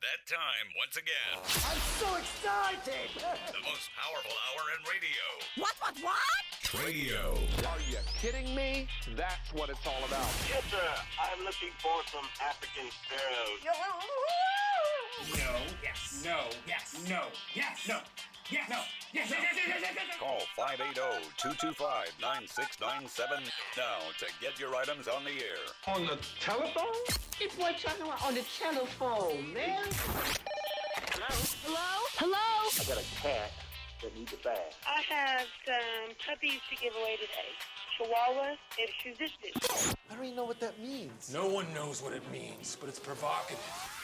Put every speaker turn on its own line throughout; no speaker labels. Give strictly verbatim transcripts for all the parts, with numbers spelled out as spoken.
that time once again.
I'm so excited!
The most powerful hour in radio.
What, what, what?
Radio.
Are you kidding me? That's what it's all about.
Yes, sir. I'm looking for some African sparrows.
No, yes, no, yes, no, yes, no, yes, no, yes, yes, yes, yes, yes, yes, yes.
Call five eight zero, two two five, nine six nine seven now to get your items on the air.
On the telephone?
It's what talking about on the telephone, man.
Hello? Hello?
I got a cat that needs a bath.
I have some puppies to give away today. Chihuahua and Shih Tzu.
I don't even know what that means.
No one knows what it means, but it's provocative.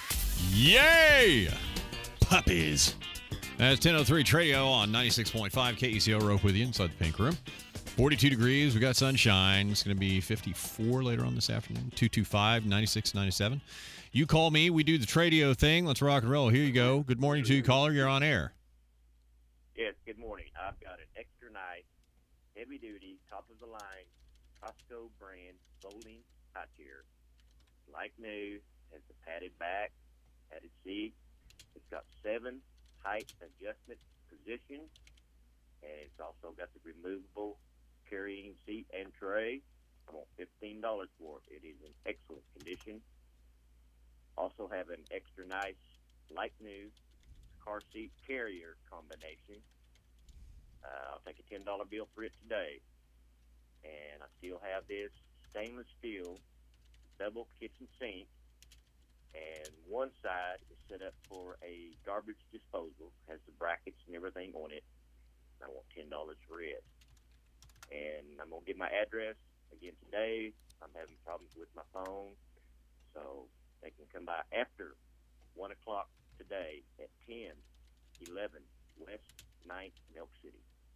Yay! Puppies. That's ten oh three Tradio on ninety-six point five K E C O. Rope with you inside the pink room. forty-two degrees. We got sunshine. It's going to be fifty-four later on this afternoon. two two five, nine six nine seven. You call me. We do the Tradio thing. Let's rock and roll. Here you go. Good morning to you, caller. You're on air.
Yes, good morning. I've got an extra nice, heavy duty, top of the line, Costco brand folding high chair. Like new, has the padded back, padded seat. It's got seven height adjustment positions, and it's also got the removable carrying seat and tray. I want fifteen dollars for it. It is in excellent condition. Also have an extra nice, like new, car seat carrier combination. Uh, I'll take a ten dollar bill for it today. And I still have this stainless steel double kitchen sink. And one side is set up for a garbage disposal, has the brackets and everything on it. I want ten dollars for it. And I'm going to give my address again today. I'm having problems with my phone, so they can come by after one o'clock today at ten eleven West ninth in Elk City.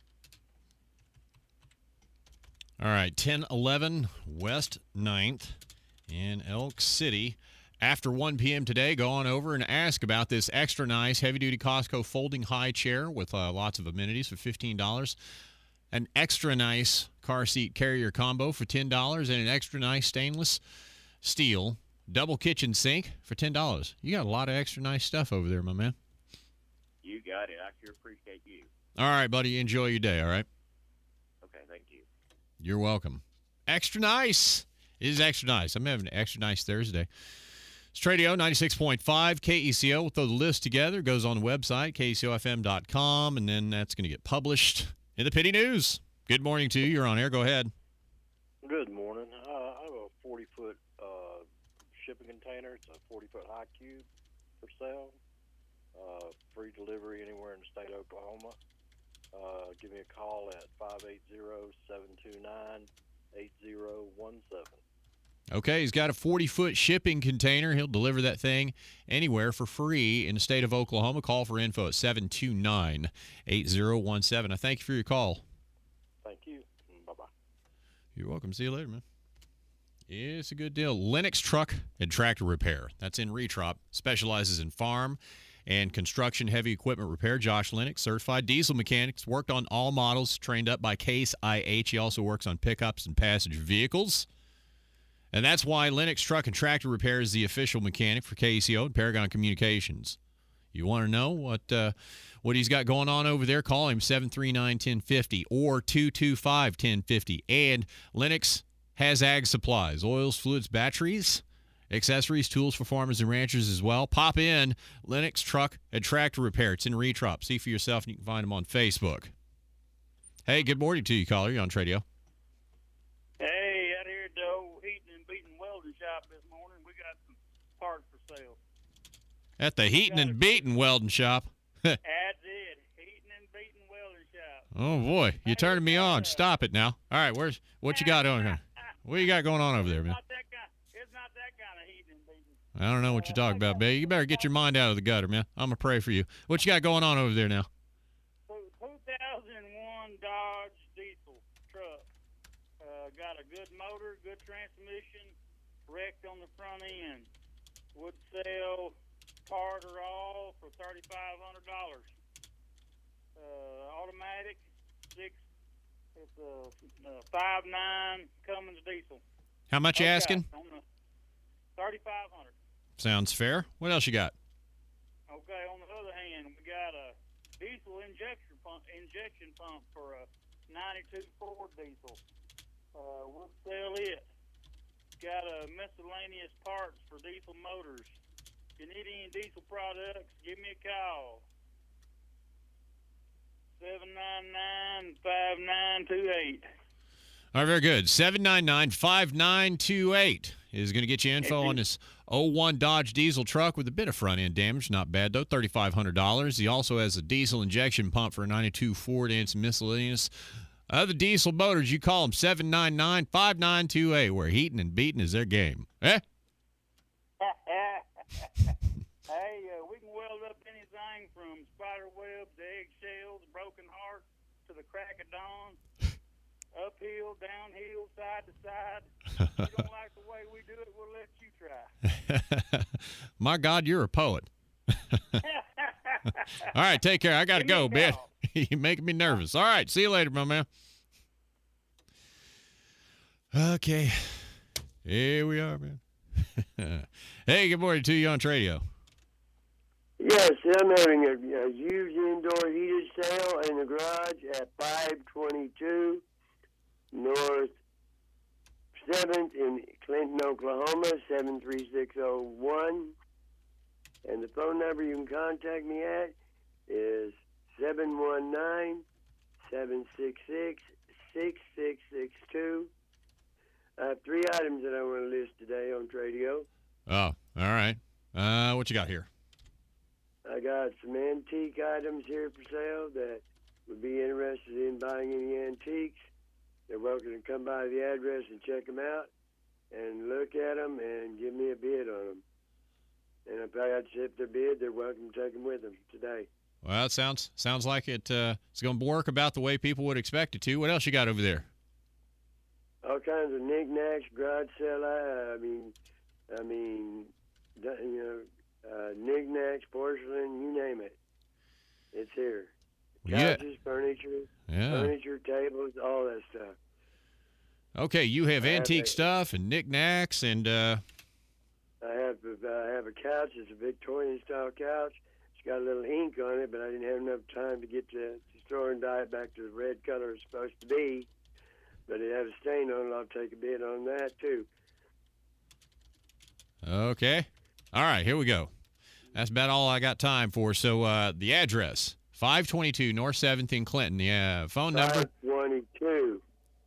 All right, ten eleven West ninth in Elk City. After one p.m. today, go on over and ask about this extra nice heavy-duty Costco folding high chair with uh, lots of amenities for fifteen dollars. An extra nice car seat carrier combo for ten dollars, and an extra nice stainless steel double kitchen sink for ten dollars. You got a lot of extra nice stuff over there, my man.
You got it. I sure appreciate you.
All right, buddy. Enjoy your day, all right?
Okay, thank you.
You're welcome. Extra nice. It is extra nice. I'm having an extra nice Thursday. It's Tradio ninety-six point five K E C O. We'll throw the list together. It goes on the website, K E C O F M dot com, and then that's going to get published in the Pity News. Good morning to you. You're on air. Go ahead.
Good morning. Uh, I have a forty-foot uh, shipping container. It's a forty-foot high cube for sale. Uh, free delivery anywhere in the state of Oklahoma. Uh, give me a call at five eight zero, seven two nine, eight zero one seven.
Okay, he's got a forty-foot shipping container. He'll deliver that thing anywhere for free in the state of Oklahoma. Call for info at seven two nine, eight zero one seven. I thank you for your call.
Thank you. Bye-bye.
You're welcome. See you later, man. It's a good deal. Lennox Truck and Tractor Repair. That's in Retrop. Specializes in farm and construction heavy equipment repair. Josh Lennox, certified diesel mechanics. Worked on all models. Trained up by Case I H. He also works on pickups and passenger vehicles. And that's why Lennox Truck and Tractor Repair is the official mechanic for K E C O and Paragon Communications. You want to know what uh, what he's got going on over there? Call him seven three nine, one oh five oh or two two five, one oh five oh. And Lennox has ag supplies, oils, fluids, batteries, accessories, tools for farmers and ranchers as well. Pop in Lennox Truck and Tractor Repair. It's in Retrop. See for yourself, and you can find them on Facebook. Hey, good morning to you, caller. You're on Tradio.
Hey, out here, Joe, Heating and Beating Welding Shop this morning. We got some parts for sale.
At the Heating and Beating Welding Shop.
That's it. Heating and Beating Welding Shop.
Oh, boy. You're turning me on. Stop it now. All right, where's what you got on here? What you got going on over there, man?
It's not that kind, it's not that kind of heating and beating.
I don't know what you're talking about, baby. You better get your mind out of the gutter, man. I'm going to pray for you. What you got going on over there now?
two thousand one Dodge diesel truck. Uh, got a good motor, good transmission, wrecked on the front end. Would sell part or all for thirty-five hundred dollars. Uh, automatic, six, it's a, a five nine Cummins diesel.
How much you asking?
thirty-five hundred dollars.
Sounds fair. What else you got?
diesel injection pump, injection pump for a ninety-two Ford diesel. Uh, we'll sell it. Got a miscellaneous parts for diesel motors. If you need any diesel products, give me a call. seven nine nine, five nine two eight.
All right, very good. seven nine nine, five nine two eight is going to get you info on this oh one Dodge diesel truck with a bit of front-end damage. Not bad, though, three thousand five hundred dollars. He also has a diesel injection pump for a ninety-two Ford and some miscellaneous other diesel motors. You call them seven nine nine, five nine two eight, where heating and beating is their game. Eh?
Hey, uh, we can weld up anything from spider webs to eggshells, broken hearts, to the crack of dawn. Uphill, downhill, side to side. If you don't like the way we do it, we'll let you try.
My God, you're a poet. All right, take care. I got to go, man. You're making me nervous. All right, see you later, my man. Okay. Here we are, man. Hey, good morning to you on Tradio.
Yes, I'm having a, a used indoor heated sale in the garage at five twenty-two North seventh in Clinton, Oklahoma, seven three six oh one. And the phone number you can contact me at is seven one nine, seven six six, six six six two. I have three items that I want to list today on Tradio.
Oh, all right. Uh, what you got here?
I got some antique items here for sale that would be interested in buying any antiques. They're welcome to come by the address and check them out and look at them and give me a bid on them. And if I accept their bid, they're welcome to take them with them today.
Well, it sounds sounds like it. Uh, it's going to work about the way people would expect it to. What else you got over there?
All kinds of knickknacks, garage sale. I mean, I mean, you know, uh, knickknacks, porcelain, you name it. It's here. Couches, yeah. furniture, yeah. furniture, tables, all that stuff.
Okay, you have
I
antique
have a,
stuff and knickknacks and. Uh...
I have I have a couch. It's a Victorian style couch. It's got a little ink on it, but I didn't have enough time to get to the store and dye it back to the red color it's supposed to be. But it has a stain on it. I'll take a bid on that too.
Okay. All right, here we go. That's about all I got time for. So uh, the address, five twenty-two North seventh in Clinton. Yeah, phone number.
five twenty-two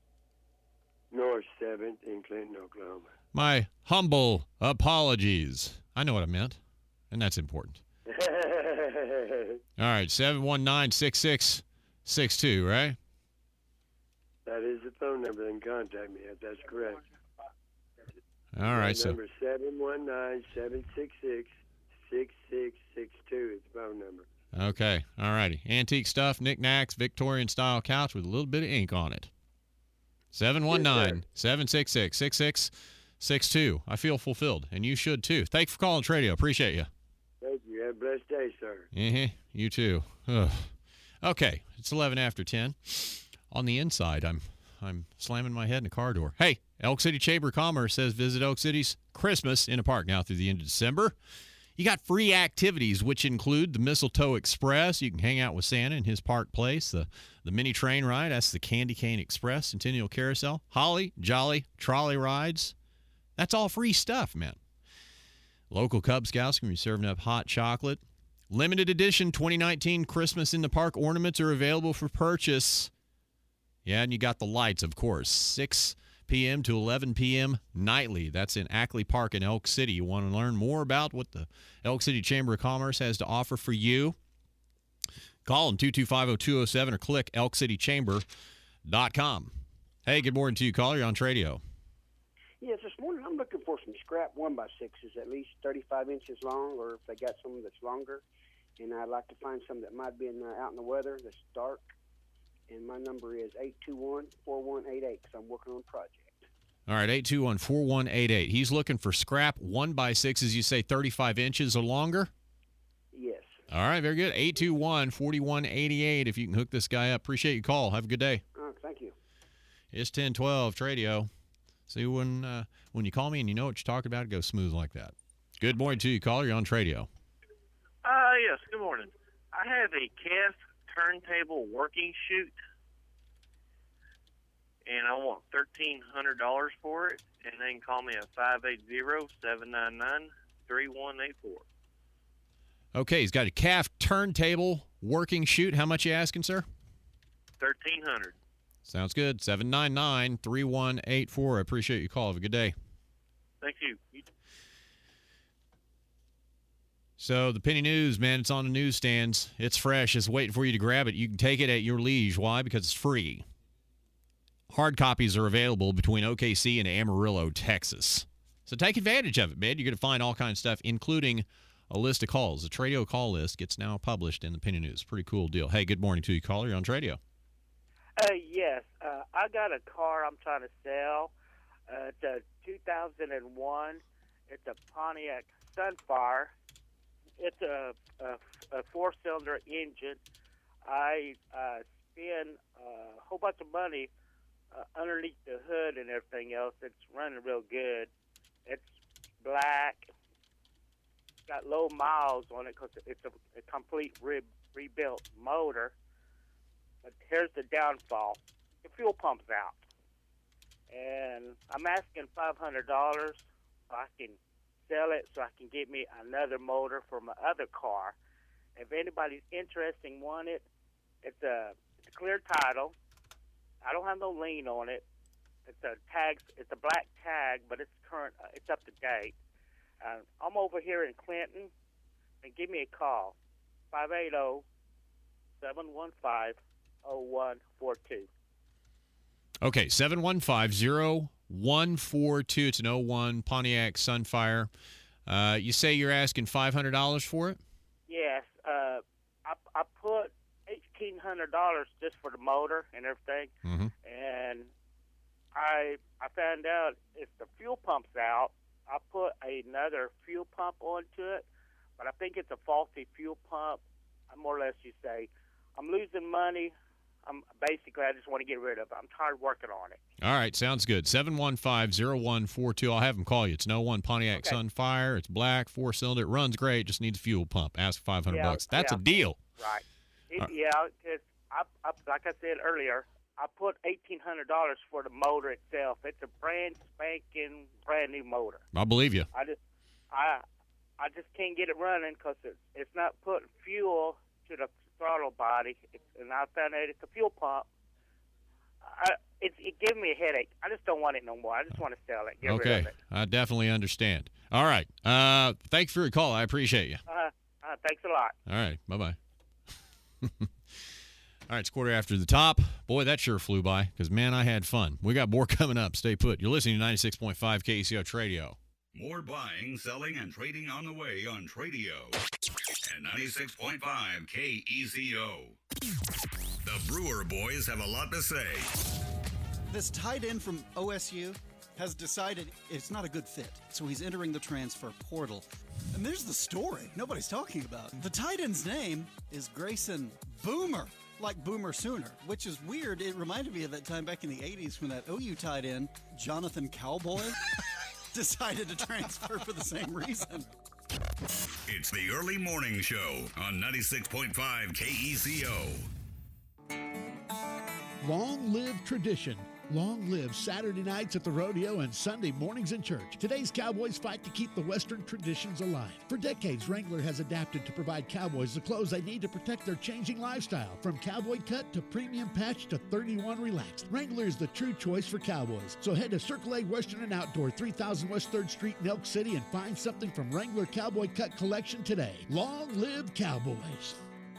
North seventh in Clinton, Oklahoma.
My humble apologies. I know what I meant, and that's important. All right, seven one nine, six six six two, right?
That is the phone number. They can contact me at. That's correct.
All right,
My
so.
Number seven one nine, seven six six, six six six two is the phone number.
Okay, all righty. Antique stuff, knickknacks, Victorian-style couch with a little bit of ink on it. seven one nine, seven six six, six six six two. I feel fulfilled, and you should too. Thanks for calling Tradio. Appreciate you.
Thank you. Have a blessed day, sir.
Uh-huh. You too. Ugh. Okay, it's eleven after ten. On the inside, I'm I'm slamming my head in a car door. Hey, Elk City Chamber of Commerce says visit Elk City's Christmas in a Park now through the end of December. You got free activities, which include the Mistletoe Express. You can hang out with Santa in his park place. The, the mini train ride, that's the Candy Cane Express, Centennial Carousel. Holly, Jolly, trolley rides. That's all free stuff, man. Local Cub Scouts can be serving up hot chocolate. Limited edition twenty nineteen Christmas in the Park ornaments are available for purchase. Yeah, and you got the lights, of course. six p.m. to eleven p.m. nightly. That's in Ackley Park in Elk City. You want to learn more about what the Elk City Chamber of Commerce has to offer for you? Call them two two five, oh two oh seven or click elk city chamber dot com. Hey, good morning to you, caller. You're on Tradio.
Yes, this morning I'm looking for some scrap one by sixes, at least thirty-five inches long, or if they got some that's longer. And I'd like to find some that might be in, uh, out in the weather that's dark. And my number is eight two one, four one eight eight because I'm working on a project.
All right, eight two one, four one eight eight. He's looking for scrap one by sixes, you say thirty-five inches or longer?
Yes.
All right, very good. eight two one, four one eight eight if you can hook this guy up. Appreciate your call. Have a good day.
Uh, thank you.
It's ten twelve, Tradio. See, when uh, when you call me and you know what you're talking about, it goes smooth like that. Good morning to you, caller. You're on Tradio.
Uh, yes, good morning. I have a cast
turntable working chute, and I want thirteen hundred dollars for it. And they can call me at five eight zero, seven nine nine, three one eight four.
Okay, he's got a calf turntable working chute. How much you asking, sir?
thirteen hundred dollars.
Sounds good. seven nine nine, three one eight four. I appreciate your call. Have a good day.
Thank you. you
So the Penny News, man, it's on the newsstands. It's fresh. It's waiting for you to grab it. You can take it at your leisure. Why? Because it's free. Hard copies are available between O K C and Amarillo, Texas. So take advantage of it, man. You're going to find all kinds of stuff, including a list of calls. The Tradio call list gets now published in the Penny News. Pretty cool deal. Hey, good morning to you, caller. You're on Tradio.
Uh, yes. Uh, I got a car I'm trying to sell. Uh, it's a two thousand one. It's a Pontiac Sunfire. It's a, a, a four-cylinder engine. I uh, spend a whole bunch of money uh, underneath the hood and everything else. It's running real good. It's black. Got low miles on it because it's a, a complete re- rebuilt motor. But here's the downfall. The fuel pump's out. And I'm asking five hundred dollars so I can sell it so I can get me another motor for my other car. If anybody's interested in want it, it's a, it's a clear title. I don't have no lien on it. It's a tag. It's a black tag, but it's current. Uh, it's up to date. Uh, I'm over here in Clinton, and give me a call, five eight zero, seven one five, zero one four two.
Okay, seven one five, zero one four two. It's an oh one Pontiac Sunfire. Uh, you say you're asking five hundred dollars for it?
Yes. Uh, I, I put eighteen hundred dollars just for the motor and everything.
Mm-hmm.
And I I found out if the fuel pump's out, I put another fuel pump onto it, but I think it's a faulty fuel pump. I more or less, you say, I'm losing money. I'm basically, I just want to get rid of it. I'm tired of working on it.
All right, sounds good. seven one five, zero one four two. I'll have them call you. It's an oh one Pontiac
Okay.
Sunfire. It's black, four-cylinder. It runs great. Just needs a fuel pump. Ask for five hundred
Yeah,
bucks. That's
yeah.
a deal.
Right. It,
All right.
Yeah, because I, I, like I said earlier, I put eighteen hundred dollars for the motor itself. It's a brand spanking, brand new motor.
I believe you.
I just, I, I just can't get it running because it's, it's not putting fuel to the throttle body, it's, and I found out it's a fuel pump. I, it, it gave me a headache. I just don't want it no more. I just want to sell it. Get rid
Okay,
of it.
I definitely understand. All right. Uh, thanks for your call. I appreciate you.
Uh, uh, thanks a lot.
All right. Bye-bye. All right, it's quarter after the top. Boy, that sure flew by because, man, I had fun. We got more coming up. Stay put. You're listening to ninety-six point five K E C O Tradio.
More buying, selling, and trading on the way on Tradio. And ninety-six point five K E C O. The Brewer boys have a lot to say.
This tight end from O S U has decided it's not a good fit, so he's entering the transfer portal. And there's the story nobody's talking about. The tight end's name is Grayson Boomer, like Boomer Sooner, which is weird. It reminded me of that time back in the eighties when that O U tight end, Jonathan Cowboy, decided to transfer for the same reason.
It's the early morning show on ninety-six point five K E C O.
Long live tradition. Long live Saturday nights at the rodeo and Sunday mornings in church. Today's Cowboys fight to keep the Western traditions alive. For decades, Wrangler has adapted to provide Cowboys the clothes they need to protect their changing lifestyle. From cowboy cut to premium patch to thirty-one relaxed, Wrangler is the true choice for Cowboys. So head to Circle A Western and Outdoor, three thousand West third Street in Elk City, and find something from Wrangler Cowboy Cut Collection today. Long live Cowboys.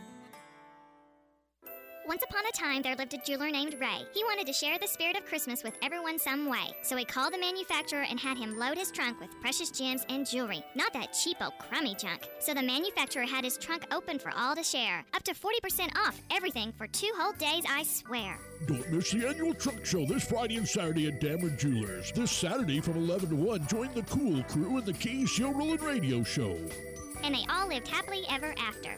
Once upon a time, there lived a jeweler named Ray. He wanted to share the spirit of Christmas with everyone some way. So he called the manufacturer and had him load his trunk with precious gems and jewelry. Not that cheapo, crummy junk. So the manufacturer had his trunk open for all to share. Up to forty percent off everything for two whole days, I swear.
Don't miss the annual trunk show this Friday and Saturday at Dameron Jewelers. This Saturday from eleven to one, join the Cool Crew in the K E C O Rollin' Radio Show.
And they all lived happily ever after.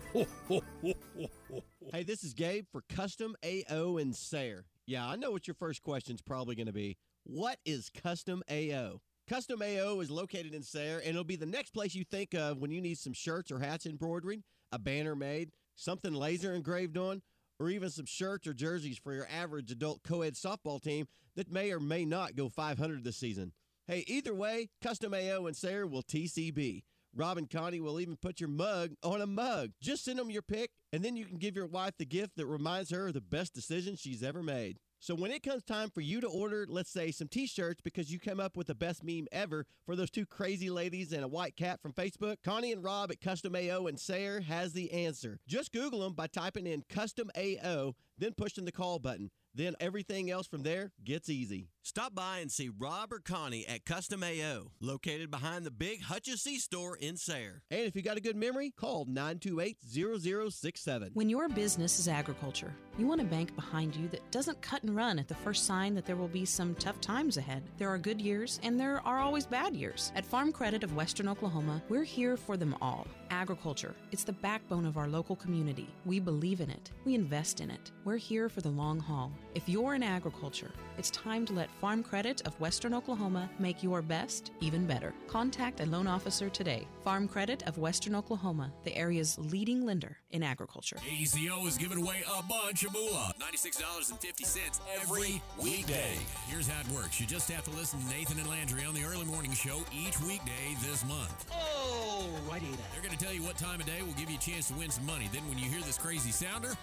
Hey, this is Gabe for Custom A O in Sayre. Yeah, I know what your first question's probably going to be. What is Custom A O? Custom A O is located in Sayre, and it'll be the next place you think of when you need some shirts or hats embroidered, a banner made, something laser engraved on, or even some shirts or jerseys for your average adult co-ed softball team that may or may not go five hundred this season. Hey, either way, Custom A O and Sayre will T C B. Rob and Connie will even put your mug on a mug. Just send them your pic, and then you can give your wife the gift that reminds her of the best decision she's ever made. So when it comes time for you to order, let's say, some T-shirts because you come up with the best meme ever for those two crazy ladies and a white cat from Facebook, Connie and Rob at Custom A O and Sayre has the answer. Just Google them by typing in Custom A O, then pushing the call button. Then everything else from there gets easy. Stop by and see Rob or Connie at Custom A O, located behind the big Hutch's C-Store in Sayre. And if you got a good memory, call nine two eight, zero zero six seven.
When your business is agriculture, you want a bank behind you that doesn't cut and run at the first sign that there will be some tough times ahead. There are good years, and there are always bad years. At Farm Credit of Western Oklahoma, we're here for them all. Agriculture, it's the backbone of our local community. We believe in it. We invest in it. We're here for the long haul. If you're in agriculture, it's time to let Farm Credit of Western Oklahoma make your best even better. Contact a loan officer today. Farm Credit of Western Oklahoma, the area's leading lender in agriculture.
K E C O is giving away a bunch of moolah. ninety-six dollars and fifty cents every weekday. Here's how it works. You just have to listen to Nathan and Landry on the early morning show each weekday this month.
Oh, righty then.
They're going to tell you what time of day will give you a chance to win some money. Then when you hear this crazy sounder,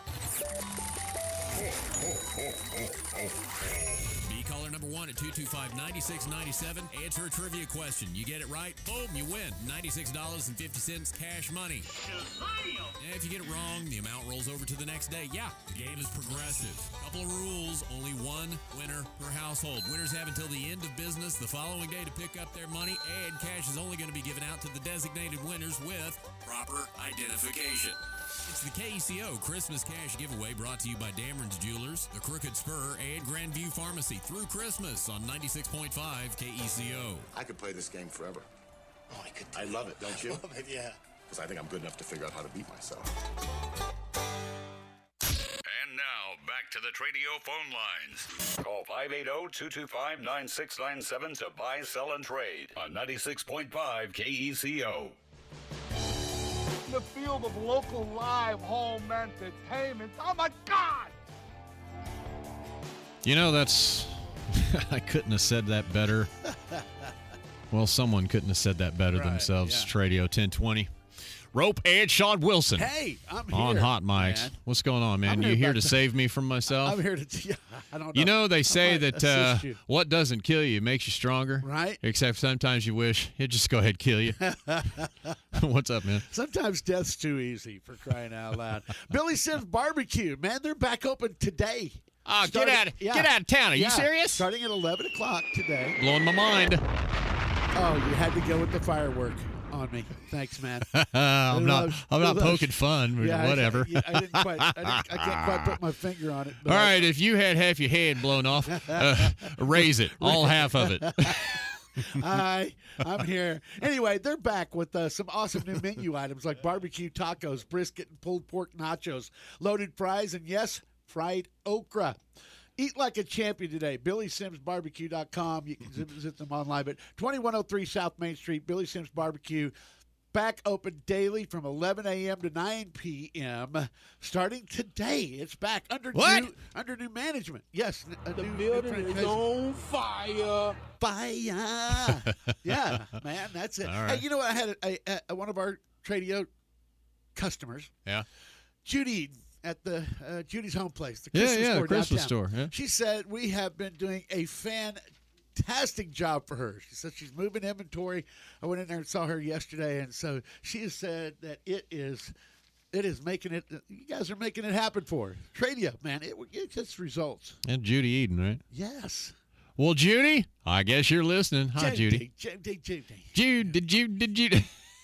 be caller number one at two two five, nine six nine seven. Answer a trivia question. You get it right, boom, you win. ninety-six dollars and fifty cents cash money. And if you get it wrong, the amount rolls over to the next day. Yeah, the game is progressive. Couple of rules, only one winner per household. Winners have until the end of business the following day to pick up their money, and cash is only going to be given out to the designated winners with proper identification. It's the K E C O Christmas Cash Giveaway brought to you by Dameron's Jewelers, the Crooked Spur, and Grandview Pharmacy through Christmas on ninety-six point five K E C O.
I could play this game forever.
Oh, I could.
I love it, don't you?
I love it, yeah.
Because I think I'm good enough to figure out how to beat myself.
And now, back to the Tradio phone lines. Call five eight zero, two two five, nine six nine seven to buy, sell, and trade on ninety-six point five K E C O.
The field of local live home entertainment. Oh my God!
You know, that's I couldn't have said that better. Well, someone couldn't have said that better
Right,
themselves.
yeah.
Tradio ten twenty. Rope and Sean Wilson.
Hey, I'm here.
On Hot Mics.
man.
What's going on, man?
I'm
You
here
here
about
to
to-
save me from myself?
I'm here to. Yeah, I don't know.
You know, they
I
say
might
that uh,
assist you.
what doesn't kill you makes you stronger.
Right.
Except sometimes you wish it'd just go ahead and kill you. What's up, man?
Sometimes death's too easy, for crying out loud. Billy Sims Barbecue, man, they're back open today.
Oh, get
Starting-
out of- get out of town. Are you
Yeah,
serious?
Starting at eleven o'clock today.
Blowing my mind.
Oh, you had to go with the firework on me. Thanks, man.
I'm not.
Loves-
I'm not
loves-
poking fun. But
Yeah, I-
whatever.
I, I didn't quite. I, didn't, I can't quite put my finger on it. but
All
I-
right, if you had half your head blown off, uh, raise it. All half of it.
Hi, I'm here. Anyway, they're back with uh, some awesome new menu items like barbecue tacos, brisket and pulled pork nachos, loaded fries, and yes, fried okra. Eat like a champion today. Billy Sims Barbecue dot com. You can visit them online. But twenty-one oh three South Main Street, Billy Sims Barbecue. Back open daily from eleven a.m. to nine p.m. starting today. It's back under
What?
new under new management. Yes, a
The
new,
building
new
is
franchise.
on fire.
Fire. Yeah, man, that's it.
All
Hey,
right.
you know what? I had a, a, a, one of our Tradio customers,
Yeah.
Judy, at the uh, Judy's Home Place, the
Yeah,
Christmas
yeah, the
store
Christmas
downtown.
store, yeah.
She said we have been doing a fantastic job for her. She said she's moving inventory. I went in there and saw her yesterday, and so she has said that it is. It is making it. You guys are making it happen for her. Tradio, man, it, it gets results.
And Judy Eden, right?
Yes.
Well, Judy, I guess you're listening. Hi, Judy.
Judy, Judy.
Jude, did you, did you?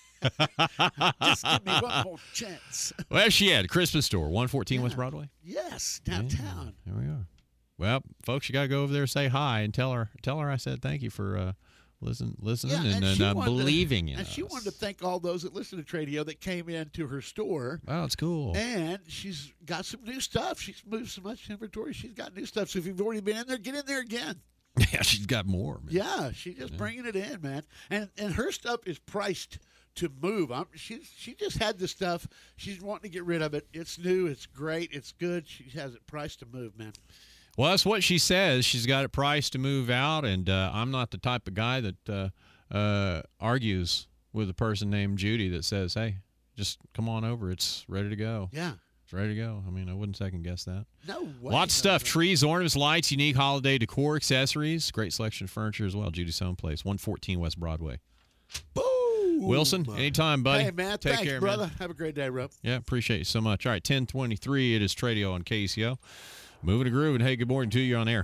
Just give me one more chance.
Well, she had Christmas store, one fourteen West Broadway.
Yes, downtown.
There we are. Well, folks, you got to go over there and say hi and tell her, tell her I said thank you for uh, listen, listening
Yeah,
and,
and she
and uh,
wanted to-
believing in
And
us.
she wanted to thank all those that listen to Tradio that came into her store.
Oh, it's cool.
And she's got some new stuff. She's moved so much inventory. She's got new stuff. So if you've already been in there, get in there again.
Yeah, she's got more, man.
Yeah, she's just bringing it in, man. And and her stuff is priced to move. I'm, she she just had this stuff. She's wanting to get rid of it. It's new. It's great. It's good. She has it priced to move, man.
Well, that's what she says. She's got it priced to move out, and uh, I'm not the type of guy that uh, uh, argues with a person named Judy that says, hey, just come on over. It's ready to go.
Yeah.
It's ready to go. I mean, I wouldn't second guess that.
No way.
Lots of stuff. Trees, ornaments, lights, unique holiday decor, accessories. Great selection of furniture as well. Judy's Home Place, one fourteen West Broadway.
Boom!
Wilson, anytime, buddy.
Hey, man.
Take
Thanks,
care,
brother.
man.
Have a great day, Rob.
Yeah, appreciate you so much. All right, ten twenty-three. It is Tradio on K C O. Moving and grooving. Hey, good morning to you. You're on air.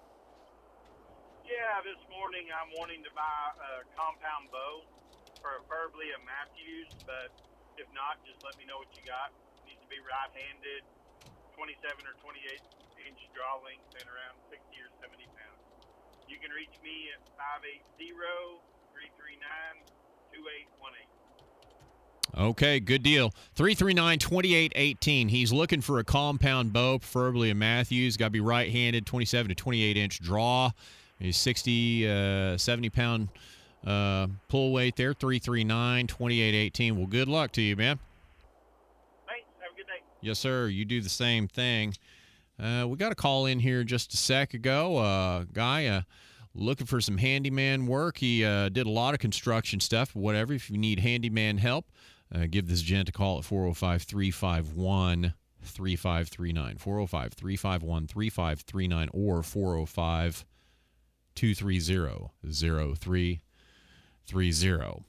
Yeah, this morning I'm wanting to buy a compound bow, preferably a Matthews, but if not, just let me know what you got. Needs to be right-handed, twenty-seven or twenty-eight inch draw length, and around sixty or seventy pounds. You can reach me at five eight zero, three three nine, two eight one eight.
Okay, good deal. three three nine, two eight one eight. He's looking for a compound bow, preferably a Matthews. Got to be right-handed, twenty-seven to twenty-eight inch draw. He's sixty, uh, seventy pound uh, pull weight there. three three nine, two eight one eight. Well, good luck to you, man.
Thanks. Have a good day.
Yes, sir. You do the same thing. Uh, we got a call in here just a sec ago. Uh, guy uh, looking for some handyman work. He uh, did a lot of construction stuff, whatever. If you need handyman help, uh, give this gent a call at four oh five, three five one, three five three nine. four oh five, three five one, three five three nine or four oh five, two three zero, zero three three zero.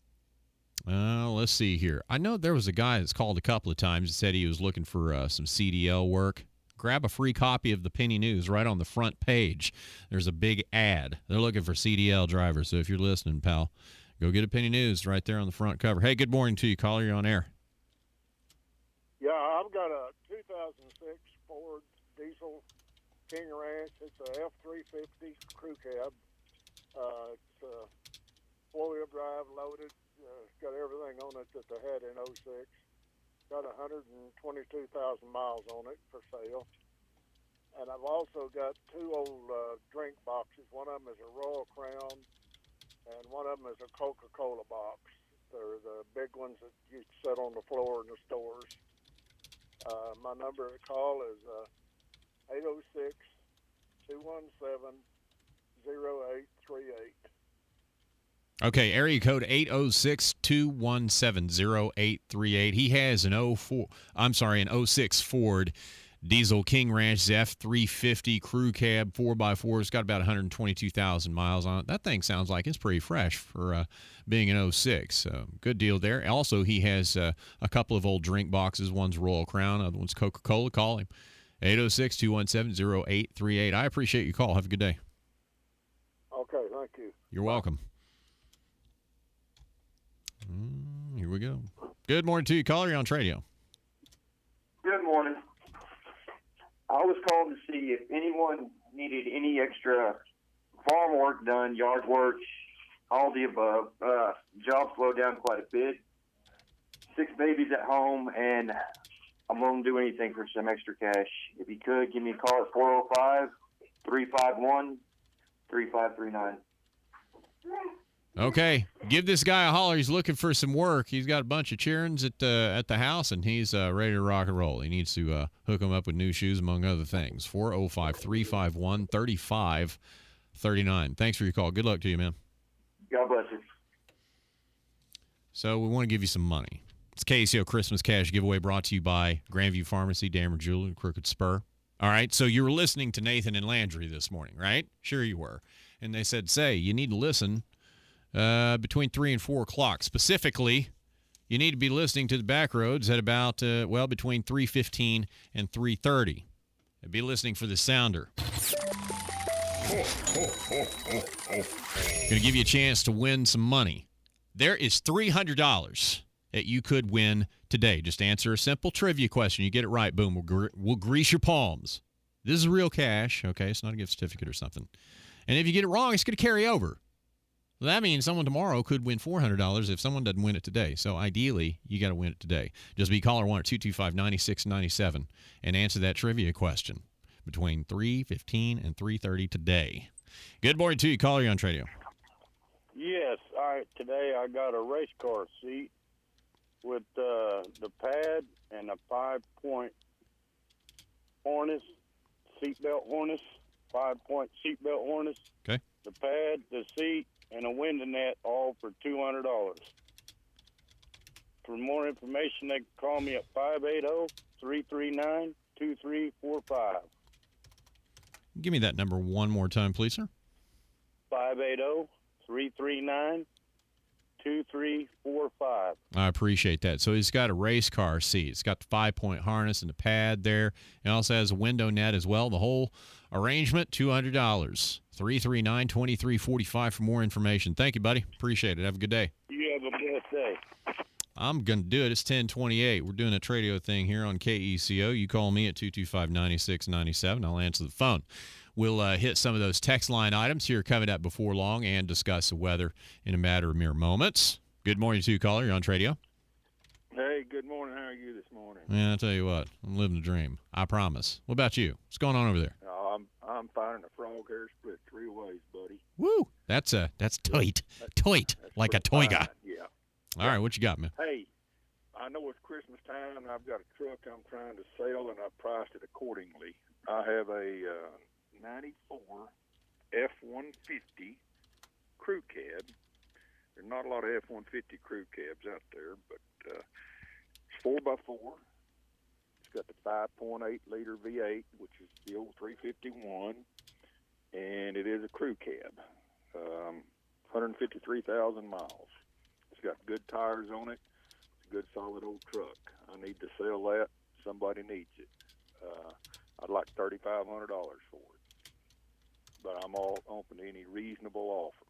Uh, let's see here. I know there was a guy that's called a couple of times and said he was looking for uh, some C D L work. Grab a free copy of the Penny News right on the front page. There's a big ad. They're looking for C D L drivers. So if you're listening, pal, go get a Penny News right there on the front cover. Hey, good morning to you. Caller, you're on air.
Yeah, I've got a two thousand six Ford diesel King Ranch. It's a F three fifty crew cab. Uh, it's uh, four-wheel drive, loaded. Uh, it's got everything on it that they had in oh six. Got one hundred twenty-two thousand miles on it for sale. And I've also got two old uh, drink boxes. One of them is a Royal Crown, and one of them is a Coca-Cola box. They're the big ones that you sit on the floor in the stores. Uh, my number to call is uh, eight oh six, two one seven, oh eight three eight.
Okay, area code eight oh six, two one seven, oh eight three eight. He has an oh four, I'm sorry, an oh six Ford diesel King Ranch F three fifty crew cab four by four. It's got about one hundred twenty-two thousand miles on it. That thing sounds like it's pretty fresh for uh, being an oh six. So good deal there. Also, he has uh, a couple of old drink boxes. One's Royal Crown, other one's Coca-Cola. Call him. eight oh six, two one seven, oh eight three eight. I appreciate your call. Have a good day.
Okay, thank you.
You're welcome. Mm, here we go. Good morning to you. Caller, you're on Tradio.
Good morning. I was called to see if anyone needed any extra farm work done, yard work, all the above. Uh, job slowed down quite a bit. Six babies at home, and I'm willing to do anything for some extra cash. If you could, give me a call at four oh five, three five one, three five three nine.
Okay, give this guy a holler. He's looking for some work. He's got a bunch of childrens at the at the house, and he's uh, ready to rock and roll. He needs to uh, hook him up with new shoes, among other things. four oh five, three five one, three five three nine. Thanks for your call. Good luck to you, man.
God bless you.
So we want to give you some money. It's K C O Christmas Cash Giveaway brought to you by Grandview Pharmacy, Damer Jewelry, Crooked Spur. All right, so you were listening to Nathan and Landry this morning, right? Sure you were. And they said, say, you need to listen Uh, between three and four o'clock. Specifically, you need to be listening to the back roads at about, uh, well, between three fifteen and three thirty. And be listening for the sounder. Going to give you a chance to win some money. There is three hundred dollars that you could win today. Just answer a simple trivia question. You get it right, boom, we'll, gre- we'll grease your palms. This is real cash, okay? It's not a gift certificate or something. And if you get it wrong, it's going to carry over. Well, that means someone tomorrow could win four hundred dollars if someone doesn't win it today. So ideally, you got to win it today. Just be caller one at two two five, nine six nine seven and answer that trivia question between three fifteen and three thirty today. Good morning to you. Caller, you on Tradio.
Yes, all
right, today I got a race car seat with uh, the pad and a five-point harness, seatbelt harness, five-point seatbelt harness.
Okay.
The pad, the seat, and a window net, all for two hundred dollars. For more information, they can call me at five eight zero, three three nine, two three four five.
Give me that number one more time, please, sir.
five eight zero, three three nine, two three four five.
I appreciate that. So he's got a race car seat. It's got the five-point harness and the pad there. It also has a window net as well. The whole arrangement, two hundred dollars. three three nine, two three four five for more information. Thank you, buddy. Appreciate it. Have a good day.
You have a blessed day.
I'm going to do it. It's ten twenty-eight. We're doing a Tradio thing here on K E C O. You call me at two two five, nine six nine seven. I'll answer the phone. We'll uh, hit some of those text line items here coming up before long and discuss the weather in a matter of mere moments. Good morning to you, caller. You're on Tradio.
Hey, good morning. How are you this morning?
Yeah, I'll tell you what. I'm living the dream. I promise. What about you? What's going on over there?
Oh, I'm I'm firing a frog hair split three ways, buddy.
Woo! That's a that's tight, tight, like a toy guy.
Yeah.
All right, what you got, man?
Hey, I know it's Christmas time, and I've got a truck I'm trying to sell, and I've priced it accordingly. I have a uh, ninety-four F one fifty crew cab. There's not a lot of F one fifty crew cabs out there, but uh, it's four by four. It's got the five point eight liter V eight, which is the old three fifty-one, and it is a crew cab. Um, one hundred fifty-three thousand miles. It's got good tires on it. It's a good, solid old truck. I need to sell that. Somebody needs it. Uh, I'd like thirty-five hundred dollars for it, but I'm all open to any reasonable offer.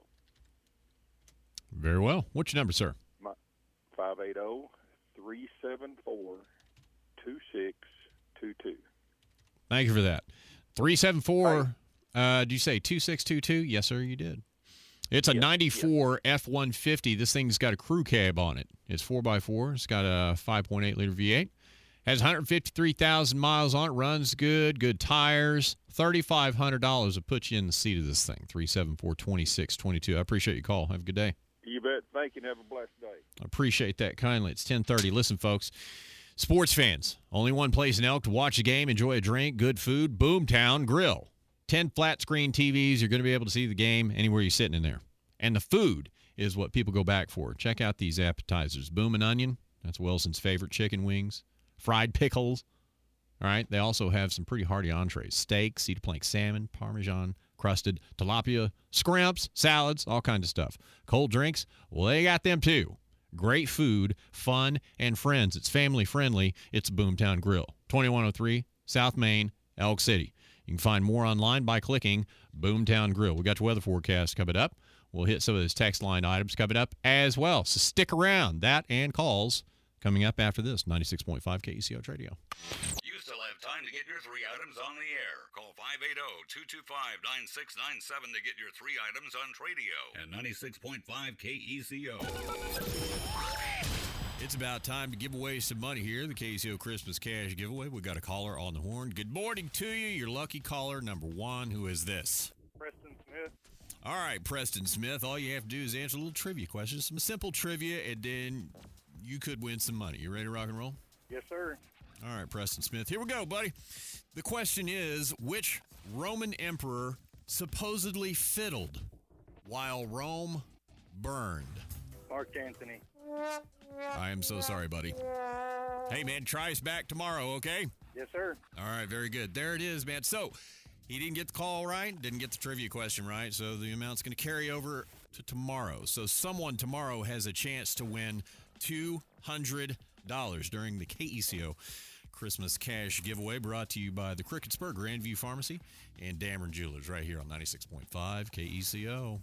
Very well. What's your number, sir?
My five eight zero, three seven four, two six two two.
Thank you for that. three seven four, uh, did you say two six two two? Yes, sir, you did. It's a
Yes,
ninety-four F one fifty. This thing's got a crew cab on it. It's four by four. It's got a five point eight liter V eight. Has one hundred fifty-three thousand miles on it. Runs good. Good tires. thirty-five hundred dollars will put you in the seat of this thing. three seven four, two six two two. I appreciate your call. Have a good day.
You bet. Thank you, and have a blessed day.
I appreciate that kindly. It's ten thirty. Listen, folks, sports fans, only one place in Elk to watch a game, enjoy a drink, good food, Boomtown Grill. ten flat-screen T Vs. You're going to be able to see the game anywhere you're sitting in there. And the food is what people go back for. Check out these appetizers. Boom and onion. That's Wilson's favorite. Chicken wings. Fried pickles. All right. They also have some pretty hearty entrees. Steak, cedar plank salmon, Parmesan, crusted tilapia, scrimps, salads, all kinds of stuff. Cold drinks, well, they got them too. Great food, fun, and friends. It's family friendly. It's Boomtown Grill. twenty-one oh three South Main, Elk City. You can find more online by clicking Boomtown Grill. We got your weather forecast coming up. We'll hit some of those text line items coming up as well. So stick around. That and calls coming up after this. ninety-six point five K E C O Radio.
You still have time to get your three items on the air. Call five eight zero, two two five, nine six nine seven to get your three items on Tradio. And ninety-six point five K E C O.
It's about time to give away some money here. The K E C O Christmas Cash Giveaway. We got a caller on the horn. Good morning to you. Your lucky caller, number one. Who is this?
Preston Smith.
All right, Preston Smith. All you have to do is answer a little trivia questions, some simple trivia, and then you could win some money. You ready to rock and roll?
Yes, sir.
All right, Preston Smith. Here we go, buddy. The question is, which Roman emperor supposedly fiddled while Rome burned?
Mark Antony.
I am so sorry, buddy. Hey, man, try us back tomorrow, okay?
Yes, sir.
All right, very good. There it is, man. So he didn't get the call right, didn't get the trivia question right, so the amount's going to carry over to tomorrow. So someone tomorrow has a chance to win two hundred dollars during the K E C O Christmas Cash Giveaway, brought to you by the Cricket Spur, Grandview Pharmacy, and Dameron Jewelers, right here on ninety-six point five K E C O.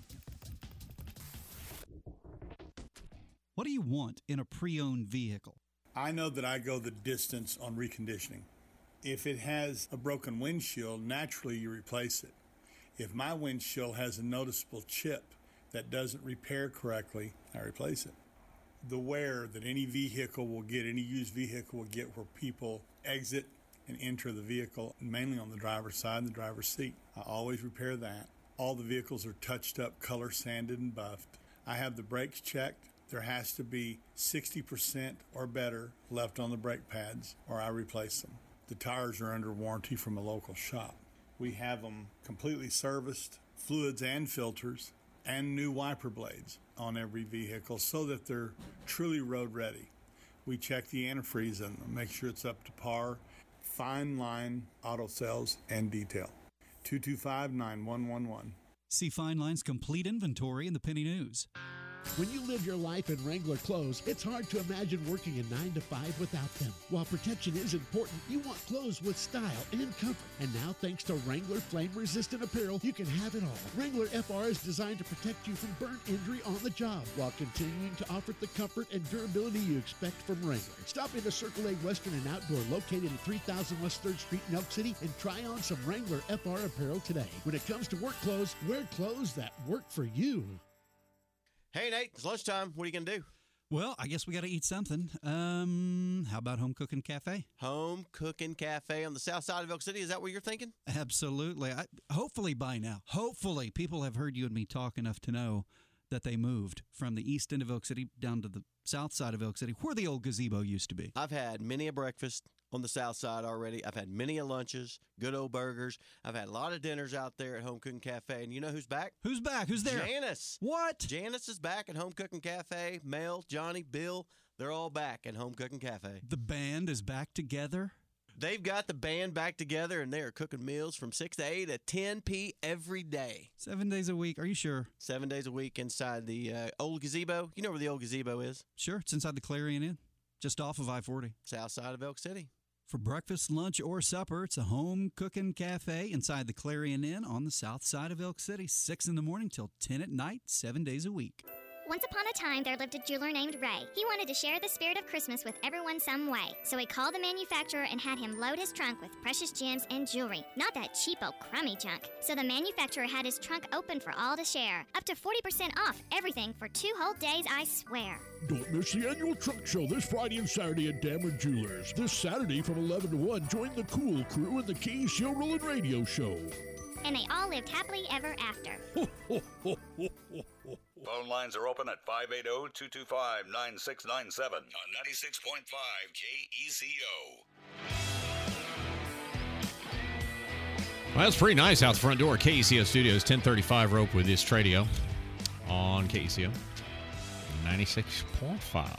What do you want in a pre-owned vehicle?
I know that I go the distance on reconditioning. If it has a broken windshield, naturally you replace it. If my windshield has a noticeable chip that doesn't repair correctly, I replace it. The wear that any vehicle will get, any used vehicle will get, where people exit and enter the vehicle, mainly on the driver's side and the driver's seat. I always repair that. All the vehicles are touched up, color sanded and buffed. I have the brakes checked. There has to be sixty percent or better left on the brake pads, or I replace them. The tires are under warranty from a local shop. We have them completely serviced, fluids and filters, and new wiper blades on every vehicle so that they're truly road ready. We check the antifreeze in them, make sure it's up to par. Fine Line Auto Sales and Detail. two two five, nine one one one.
See Fine Line's complete inventory in the Penny News.
When you live your life in Wrangler clothes, it's hard to imagine working a nine to five without them. While protection is important, you want clothes with style and comfort. And now, thanks to Wrangler flame-resistant apparel, you can have it all. Wrangler F R is designed to protect you from burn injury on the job, while continuing to offer the comfort and durability you expect from Wrangler. Stop into Circle A Western and Outdoor, located at three thousand West third Street in Elk City, and try on some Wrangler F R apparel today. When it comes to work clothes, wear clothes that work for you.
Hey, Nate, it's lunchtime. What are you going to do?
Well, I guess we got to eat something. Um, how about Home Cooking Cafe?
Home Cooking Cafe on the south side of Elk City. Is that what you're thinking?
Absolutely. I, hopefully by now, hopefully people have heard you and me talk enough to know that they moved from the east end of Elk City down to the south side of Elk City, where the old gazebo used to be.
I've had many a breakfast on the south side already. I've had many a lunches, good old burgers. I've had a lot of dinners out there at Home Cooking Cafe. And you know who's back?
Who's back? Who's there?
Janice.
What?
Janice is back at Home Cooking Cafe. Mel, Johnny, Bill, they're all back at Home Cooking Cafe.
The band is back together?
They've got the band back together, and they are cooking meals from six to eight at ten p every day.
Seven days a week. Are you sure?
Seven days a week inside the uh, old gazebo. You know where the old gazebo is?
Sure. It's inside the Clarion Inn, just off of I forty.
South side of Elk City.
For breakfast, lunch, or supper, it's a Home Cooking Cafe inside the Clarion Inn on the south side of Elk City, six in the morning till ten at night, seven days a week.
Once upon a time, there lived a jeweler named Ray. He wanted to share the spirit of Christmas with everyone some way, so he called the manufacturer and had him load his trunk with precious gems and jewelry. Not that cheapo, crummy junk. So the manufacturer had his trunk open for all to share. Up to forty percent off everything for two whole days, I swear.
Don't miss the annual truck show this Friday and Saturday at Dameron Jewelers. This Saturday from eleven to one, join the Cool Crew in the K C O Rollin' Radio Show.
And they all lived happily ever after.
Phone lines are open at five eight zero, two two five, nine six nine seven on ninety-six point five K E C O.
Well, it's pretty nice out the front door. K E C O Studios, ten thirty-five rope with this Tradio on K E C O ninety-six point five.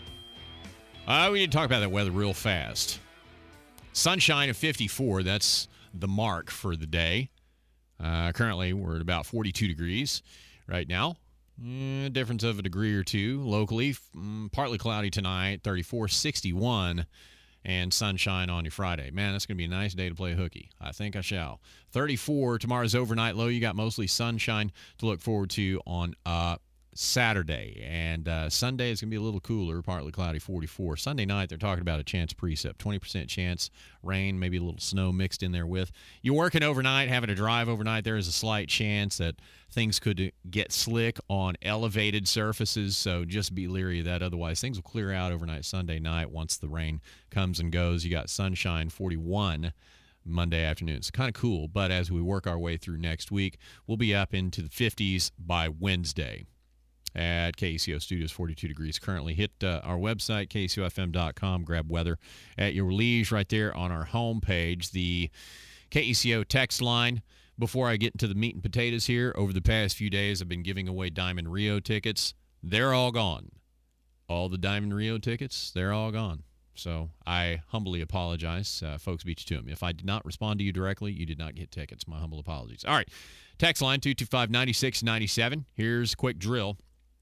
Uh, we need to talk about that weather real fast. Sunshine of fifty-four, that's the mark for the day. Uh, currently, we're at about forty-two degrees right now. Mm, difference of a degree or two locally. Mm, partly cloudy tonight, thirty-four, sixty-one, and sunshine on your Friday. Man, that's going to be a nice day to play hooky. I think I shall. thirty-four, tomorrow's overnight low. You got mostly sunshine to look forward to on uh, Saturday. And uh, Sunday is going to be a little cooler, partly cloudy, forty-four. Sunday night, they're talking about a chance precip, twenty percent chance, rain, maybe a little snow mixed in there with. You're working overnight, having to drive overnight, there is a slight chance that things could get slick on elevated surfaces, so just be leery of that. Otherwise, things will clear out overnight Sunday night once the rain comes and goes. You got sunshine, forty-one Monday afternoon. It's kind of cool, but as we work our way through next week, we'll be up into the fifties by Wednesday. At K E C O Studios, forty-two degrees currently. Hit uh, our website, K C O F M dot com. Grab weather at your leisure right there on our homepage. The K E C O text line. Before I get into the meat and potatoes here, over the past few days, I've been giving away Diamond Rio tickets. They're all gone. All the Diamond Rio tickets, they're all gone. So I humbly apologize. Uh, folks beat you to them. If I did not respond to you directly, you did not get tickets. My humble apologies. All right. Text line two two five, nine six nine seven. Here's a quick drill.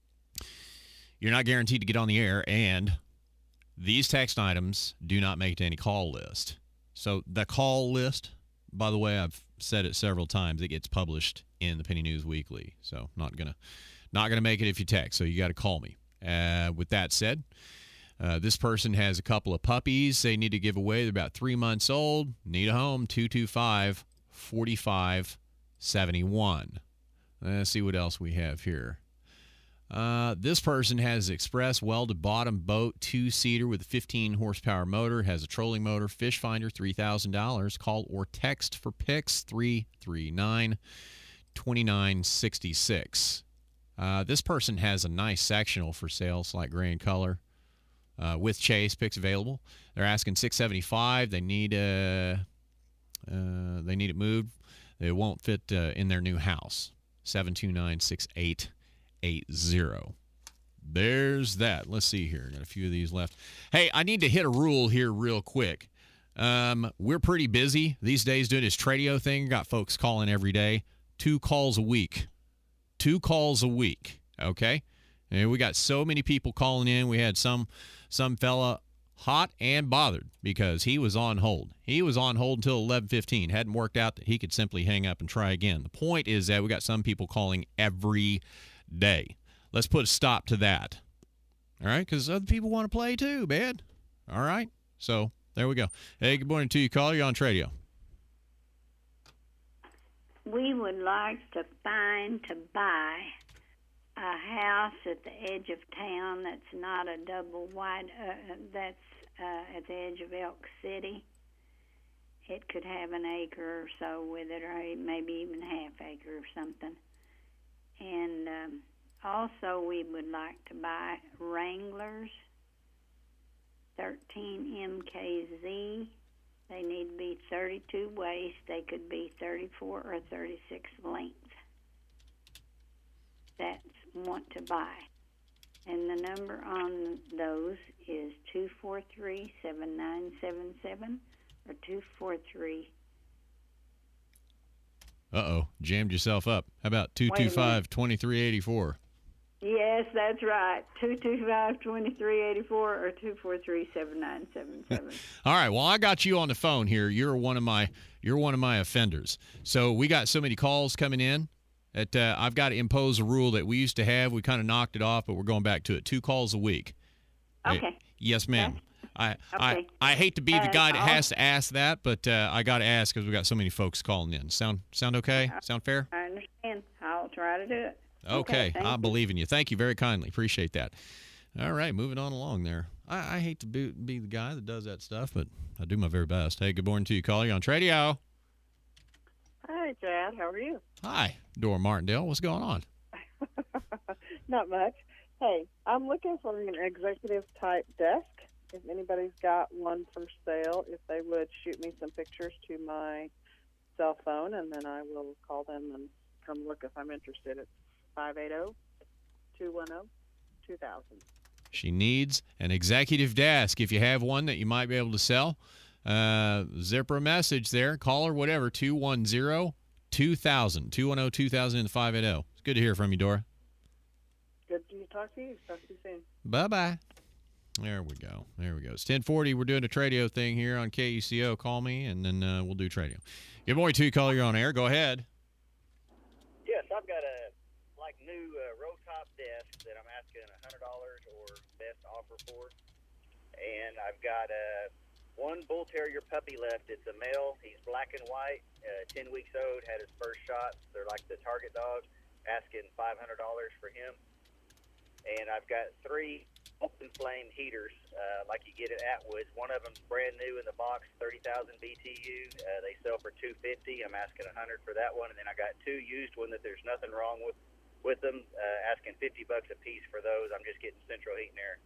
You're not guaranteed to get on the air, and these text items do not make it to any call list. So the call list, by the way, I've said it several times, it gets published in the Penny News Weekly. So not gonna not gonna make it if you text. So you got to call me. Uh, with that said, uh, this person has a couple of puppies they need to give away. They're about three months old. Need a home. two two five, four five seven one. Let's see what else we have here. Uh, this person has express welded bottom boat, two-seater with a fifteen horsepower motor, has a trolling motor, fish finder, three thousand dollars. Call or text for pics, three three nine, two nine six six. Uh, this person has a nice sectional for sale, slight gray in color, uh, with chase picks available. They're asking six seventy-five. They need uh, uh, they need it moved. It won't fit uh, in their new house. seven two nine, six eight eight zero. There's that. Let's see here. Got a few of these left. Hey, I need to hit a rule here real quick. Um, we're pretty busy these days doing this Tradio thing. Got folks calling every day. Two calls a week. Two calls a week, okay? And we got so many people calling in. We had some some fella hot and bothered because he was on hold. He was on hold until eleven fifteen. Hadn't worked out that he could simply hang up and try again. The point is that we got some people calling every day. Let's put a stop to that, all right? Because other people want to play too, man. All right? So there we go. Hey, good morning to you, caller. You're on Tradio.
We would like to find to buy a house at the edge of town that's not a double wide, uh, that's uh, at the edge of Elk City. It could have an acre or so with it, or maybe even half acre or something. And um, also we would like to buy Wranglers, thirteen M K Z. They need to be thirty-two waist. They could be thirty-four or thirty-six length. That's want to buy. And the number on those is two four three, seven nine seven seven or two four three.
Uh-oh, jammed yourself up. How about two two five, two three eight four?
Yes, that's right. two two five, two three eight four or two four three, seven nine seven seven.
All right, well, I got you on the phone here. You're one of my you're one of my offenders. So we got so many calls coming in that uh, I've got to impose a rule that we used to have. We kind of knocked it off, but we're going back to it. Two calls a week.
Okay.
Hey, yes, ma'am. I,
Okay.
I I hate to be the
Uh,
guy that
I'll-
has to ask that, but uh, I got to ask because we got so many folks calling in. Sound sound okay? Sound fair?
I understand. I'll try to do it.
Okay,
thank
I
you.
believe in you. Thank you very kindly. Appreciate that. All right, moving on along there. I, I hate to be, be the guy that does that stuff, but I do my very best. Hey, good morning to you, caller. You're on Tradio.
Hi, Chad. How are you?
Hi, Dora Martindale. What's going on?
Not much. Hey, I'm looking for an executive type desk. If anybody's got one for sale, if they would shoot me some pictures to my cell phone, and then I will call them and come look if I'm interested. It's five eight zero, two one zero, two thousand.
She needs an executive desk. If you have one that you might be able to sell, uh, zip her a message there. Call her, whatever, two one zero, two thousand. two one zero, two thousand in the five eight zero. It's good to hear from you, Dora.
Good to talk to you. Talk to you soon.
Bye-bye. There we go. There we go. It's ten forty. We're doing a Tradio thing here on K E C O. Call me, and then uh, we'll do Tradio. Good morning to you, caller. You're on air. Go ahead.
Yes, I've got a like new uh, row top desk that I'm asking a hundred dollars or best offer for, and I've got a one bull terrier puppy left. It's a male. He's black and white, uh, ten weeks old. Had his first shots. They're like the target dog. Asking five hundred dollars for him, and I've got three open flame heaters uh, like you get at Atwoods. One of them's brand new in the box, thirty thousand B T U. Uh, they sell for two fifty. I'm asking a hundred for that one, and then I got two used one that there's nothing wrong with with them. Uh, asking fifty bucks a piece for those. I'm just getting central heat and air.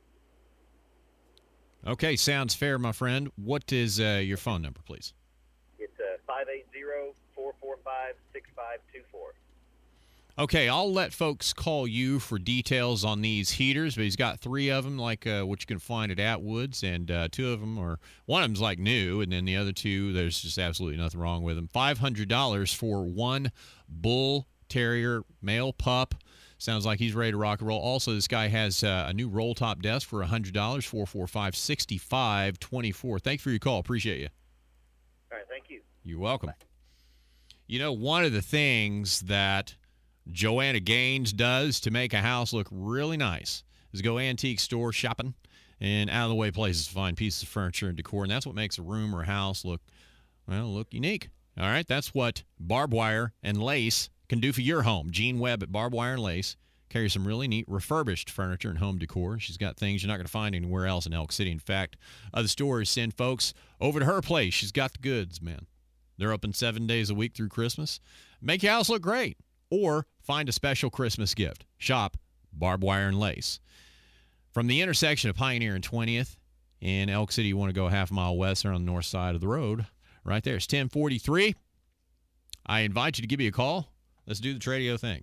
Okay, sounds fair, my friend. What is uh, your phone number, please?
It's uh, five eight zero, four four five, six five two four.
Okay, I'll let folks call you for details on these heaters, but he's got three of them, like uh, what you can find at Atwoods, and uh, two of them are, one of them's like new, and then the other two, there's just absolutely nothing wrong with them. five hundred dollars for one bull terrier male pup. Sounds like he's ready to rock and roll. Also, this guy has uh, a new roll top desk for one hundred dollars, four four five, six five two four. Thanks for your call. Appreciate you.
All right, thank you.
You're welcome. You know, one of the things that Joanna Gaines does to make a house look really nice is go antique store shopping and out-of-the-way places to find pieces of furniture and decor, and that's what makes a room or a house look, well, look unique. All right, that's what Barbed Wire and Lace can do for your home. Jean Webb at Barbed Wire and Lace carries some really neat refurbished furniture and home decor. She's got things you're not going to find anywhere else in Elk City. In fact, other stores send folks over to her place. She's got the goods, man. They're open seven days a week through Christmas. Make your house look great. or find a special Christmas gift. Shop Barbed Wire and Lace. From the intersection of Pioneer and twentieth in Elk City, you want to go a half mile west or on the north side of the road. Right there. It's ten forty-three. I invite you to give me a call. Let's do the Tradio thing.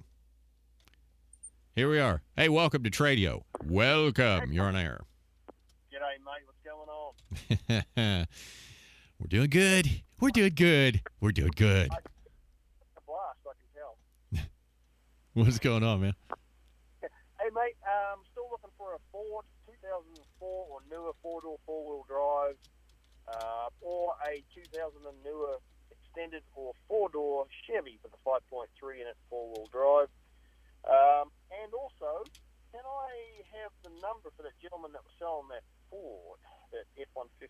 Here we are. Hey, welcome to Tradio. Welcome. You're on air.
G'day, mate. What's going on?
We're doing good. We're doing good. We're doing good.
A blast, I can tell.
What's going on, man?
Hey, mate. Um, still looking for a Ford two thousand four or newer four-door four-wheel drive, uh, or a two thousand and newer extended or four-door Chevy with a five point three in it four-wheel drive. Um, and also, can I have the number for that gentleman that was selling that Ford, that F one fifty?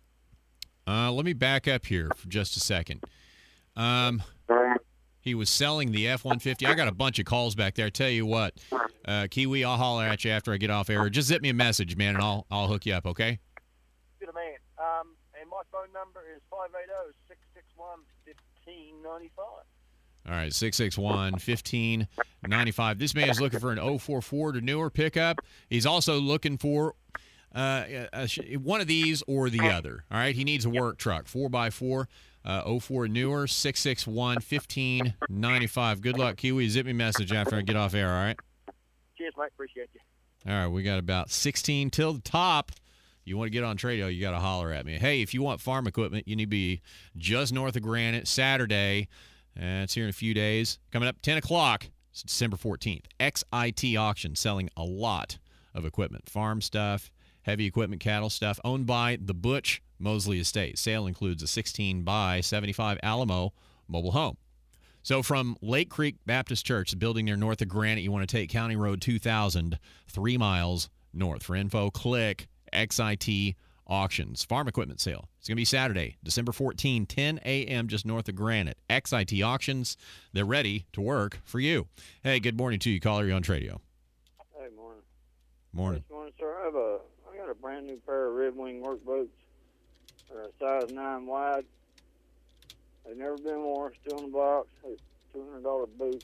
Uh, let me back up here for just a second. Um, he was selling the F one fifty. I got a bunch of calls back there. Tell you what, uh, Kiwi, I'll holler at you after I get off air. Just zip me a message, man, and I'll I'll hook you up, okay?
Good man. Um, and my phone number is five eight zero, six six one, one five nine five.
All right, six six one, one five nine five. This man is looking for an oh four Ford or newer pickup. He's also looking for uh, a, a, one of these or the other. All right, he needs a work truck, four by four, uh, oh four newer, six six one, one five nine five. Good luck, Kiwi. Zip me a message after I get off air, all right?
Cheers, mate. Appreciate you.
All right, we got about sixteen till the top. You want to get on Tradio, you got to holler at me. Hey, if you want farm equipment, you need to be just north of Granite, Saturday. Uh, it's here in a few days. Coming up ten o'clock, it's December fourteenth. X I T Auction, selling a lot of equipment. Farm stuff, heavy equipment, cattle stuff, owned by the Butch Mosley Estate. Sale includes a sixteen by seventy-five Alamo mobile home. So from Lake Creek Baptist Church, the building near north of Granite, you want to take County Road two thousand, three miles north. For info, click X I T Auctions. Farm equipment sale. It's going to be Saturday, December fourteenth, ten a.m. just north of Granite. X I T Auctions. They're ready to work for you. Hey, good morning to you, caller. You're on Tradio.
Hey, morning.
Morning.
Good morning, sir. I have a, I got a brand new pair of Red Wing work boots. They're a size nine wide. They've never been worn. Still in the box. They're two hundred dollars boots.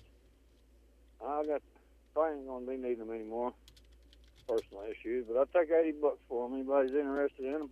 I got, I ain't going to be needing them anymore. Personal issues, but I'll take eighty bucks for them. Anybody's interested in them?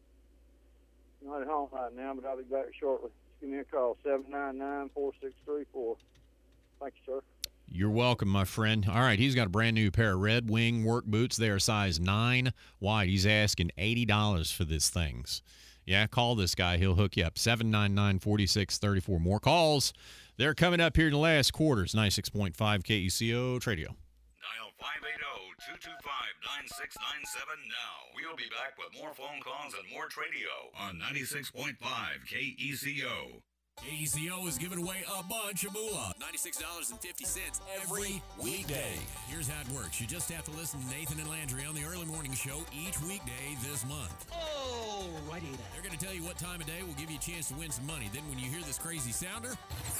I'm not at home right now, but I'll be back shortly. Just give me a call, seven nine nine, four six three four. Thank you, sir.
You're welcome, my friend. All right, he's got a brand new pair of Red Wing work boots. They are size nine wide. He's asking eighty dollars for these things. Yeah, call this guy. He'll hook you up. seven nine nine, four six three four. More calls. They're coming up here in the last quarter. It's ninety-six point five K E C O Tradio.
Dial five eight zero, two two five, nine six nine seven now. We'll be back with more phone calls and more Tradio on ninety-six point five K E C O.
K E C O is giving away a bunch of moolah. ninety-six dollars and fifty cents every weekday. Here's how it works. You just have to listen to Nathan and Landry on the early morning show each weekday this month.
Oh, righty then.
They're going to tell you what time of day will give you a chance to win some money. Then when you hear this crazy sounder,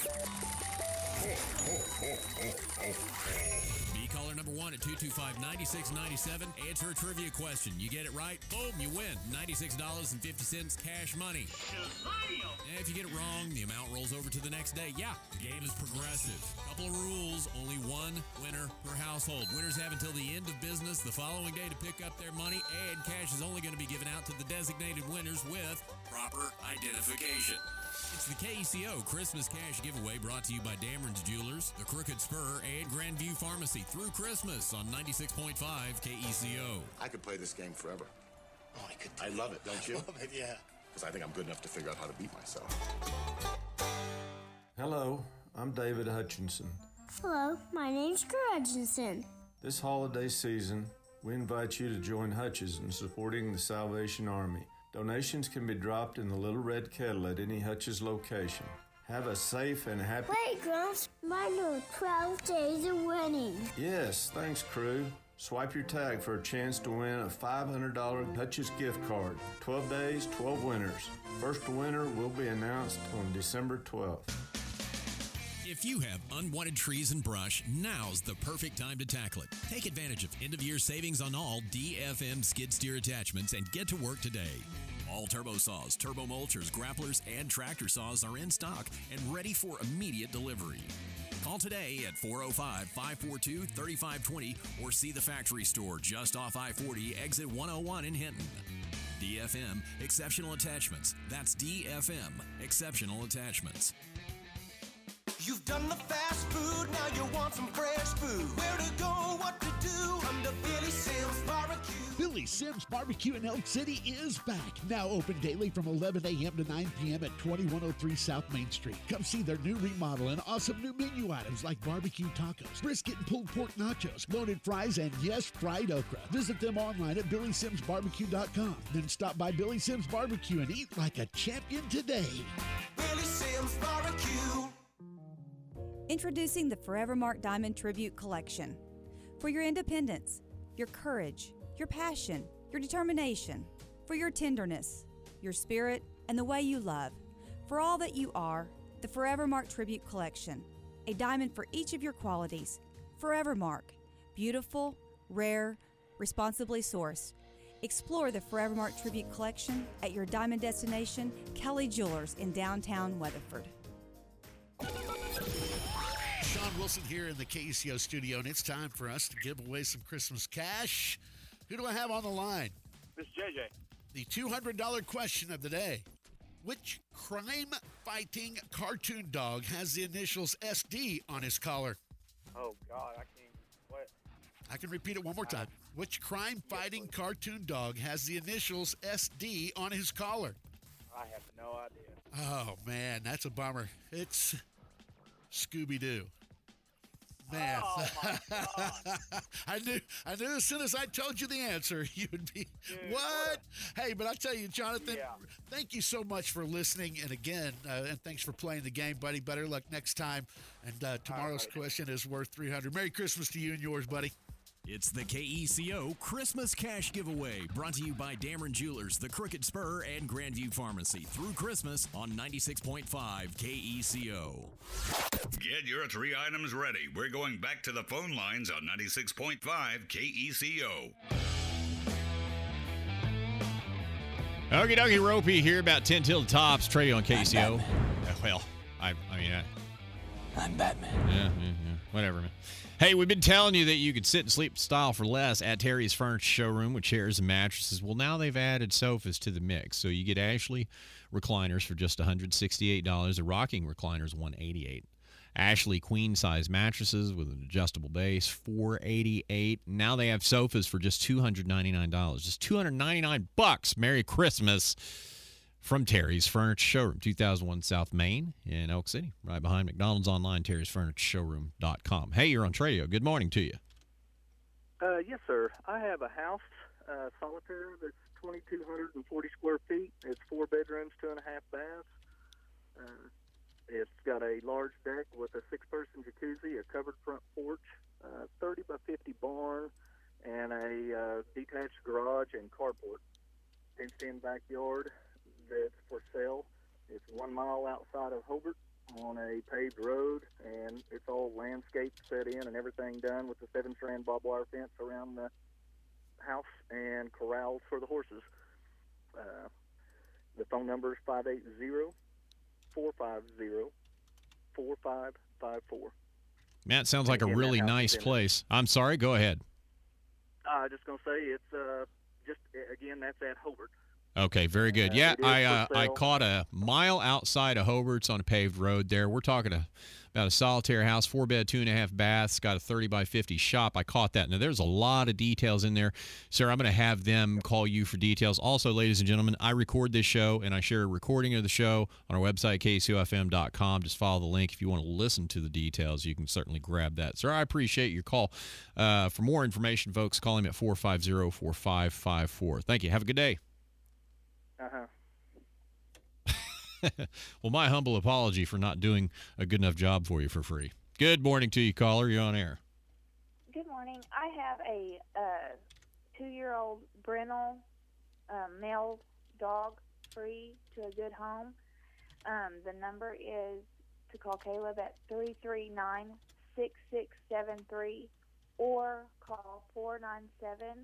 be caller number one at two two five, nine six nine seven. Answer a trivia question. You get it right, boom, you win. ninety-six dollars and fifty cents cash money. And if you get it wrong, the amount rolls over to the next day. Yeah, the game is progressive. Couple of rules, only one winner per household. Winners have until the end of business the following day to pick up their money, and cash is only going to be given out to the designated winners with proper identification. It's the K E C O Christmas Cash Giveaway brought to you by Dameron's Jewelers, the Crooked Spur, and Grandview Pharmacy through Christmas on ninety-six point five K E C O.
I could play this game forever. Oh, I could. I love it, don't you?
I love it, yeah.
Because I think I'm good enough to figure out how to beat myself.
Hello, I'm David Hutchinson.
Hello, my name's Drew Hutchinson.
This holiday season, we invite you to join Hutches in supporting the Salvation Army. Donations can be dropped in the Little Red Kettle at any Hutches location. Have a safe and happy...
Wait, Grumps, mine are twelve days of winning.
Yes, thanks, crew. Swipe your tag for a chance to win a five hundred dollars Hutches gift card. twelve days, twelve winners. First winner will be announced on December twelfth.
If you have unwanted trees and brush, now's the perfect time to tackle it. Take advantage of end-of-year savings on all D F M skid steer attachments and get to work today. All turbo saws, turbo mulchers, grapplers, and tractor saws are in stock and ready for immediate delivery. Call today at four oh five, five four two, three five two zero or see the factory store just off I forty, exit one oh one in Hinton. D F M Exceptional Attachments. That's D F M Exceptional Attachments.
You've done the fast food, now you want some fresh food. Where to go, what to do, under Billy Sims Barbecue.
Billy Sims Barbecue in Elk City is back. Now open daily from eleven a.m. to nine p.m. at twenty-one oh three South Main Street. Come see their new remodel and awesome new menu items like barbecue tacos, brisket and pulled pork nachos, loaded fries, and yes, fried okra. Visit them online at billy sims barbecue dot com. Then stop by Billy Sims Barbecue and eat like a champion today.
Billy Sims Barbecue.
Introducing the Forever Mark Diamond Tribute Collection. For your independence, your courage, your passion, your determination, for your tenderness, your spirit, and the way you love. For all that you are, the Forever Mark Tribute Collection. A diamond for each of your qualities. Forever Mark. Beautiful, rare, responsibly sourced. Explore the Forever Mark Tribute Collection at your diamond destination, Kelly Jewelers in downtown Weatherford.
Sean Wilson here in the K E C O studio, and it's time for us to give away some Christmas cash. Who do I have on the line?
This is J J.
The two hundred dollars question of the day. Which crime-fighting cartoon dog has the initials S D on his collar?
Oh, God, I can't. What?
I can repeat it one more time. Which crime-fighting cartoon dog has the initials S D on his collar?
I have no idea.
Oh, man, that's a bummer. It's Scooby-Doo. Man,
Oh, my God.
I knew I knew as soon as I told you the answer, you would be,
Dude,
what?
what
Hey, but I tell you, Jonathan,
Yeah.
thank you so much for listening. And again, uh, and thanks for playing the game, buddy. Better luck next time. And uh, tomorrow's
buddy.
question is worth three hundred dollars. Merry Christmas to you and yours, buddy.
It's the K E C O Christmas Cash Giveaway, brought to you by Dameron Jewelers, the Crooked Spur, and Grandview Pharmacy through Christmas on ninety-six point five K E C O.
Get your three items ready. We're going back to the phone lines on ninety-six point five K E C O.
Okie dokie, Ropey here, about ten till the tops. Trey on K E C O. Uh, well, I, I mean, I,
I'm Batman.
Yeah, yeah, yeah, whatever, man. Hey, we've been telling you that you could sit and sleep in style for less at Terry's Furniture Showroom with chairs and mattresses. Well, now they've added sofas to the mix. So you get Ashley recliners for just one hundred sixty-eight dollars. The rocking recliners, one hundred eighty-eight dollars. Ashley queen-size mattresses with an adjustable base, four hundred eighty-eight dollars. Now they have sofas for just two hundred ninety-nine dollars. Just two hundred ninety-nine bucks. Merry Christmas from Terry's Furniture Showroom, two thousand one South Main in Elk City, right behind McDonald's online, terrys furniture showroom dot com. Hey, you're on Tradio. Good morning to you.
Uh, yes, sir. I have a house, uh, solitaire, that's twenty-two forty square feet. It's four bedrooms, two and a half baths. Uh, it's got a large deck with a six-person jacuzzi, a covered front porch, uh, thirty by fifty barn, and a uh, detached garage and carport. Fenced-in backyard that's for sale. It's one mile outside of Hobart on a paved road, and it's all landscaped, set in, and everything done with the seven-strand barbed wire fence around the house and corrals for the horses. Uh, the phone number is five eight zero, four five zero, four five five four.
Matt, sounds like a
And that
really
house is
nice
in it.
place. I'm sorry, go ahead.
I was just going to say, it's uh, just, again, that's at Hobart.
Okay, very good.
Uh,
Yeah,
it is
I
for
uh, I
sale.
caught a mile outside of Hobart's on a paved road there. We're talking a, about a solitaire house, four bed, two and a half baths, got a thirty by fifty shop. I caught that. Now, there's a lot of details in there. Sir, I'm going to have them call you for details. Also, ladies and gentlemen, I record this show, and I share a recording of the show on our website, K C O F M dot com. Just follow the link. If you want to listen to the details, you can certainly grab that. Sir, I appreciate your call. Uh, for more information, folks, call him at four five zero, four five five four. Thank you. Have a good day.
Uh-huh.
Well, my humble apology for not doing a good enough job for you for free. Good morning to you, caller. You're on air.
Good morning. I have a uh, two-year-old Brindle uh, male dog free to a good home. Um, the number is to call Caleb at three three nine, six six seven three or call four nine seven,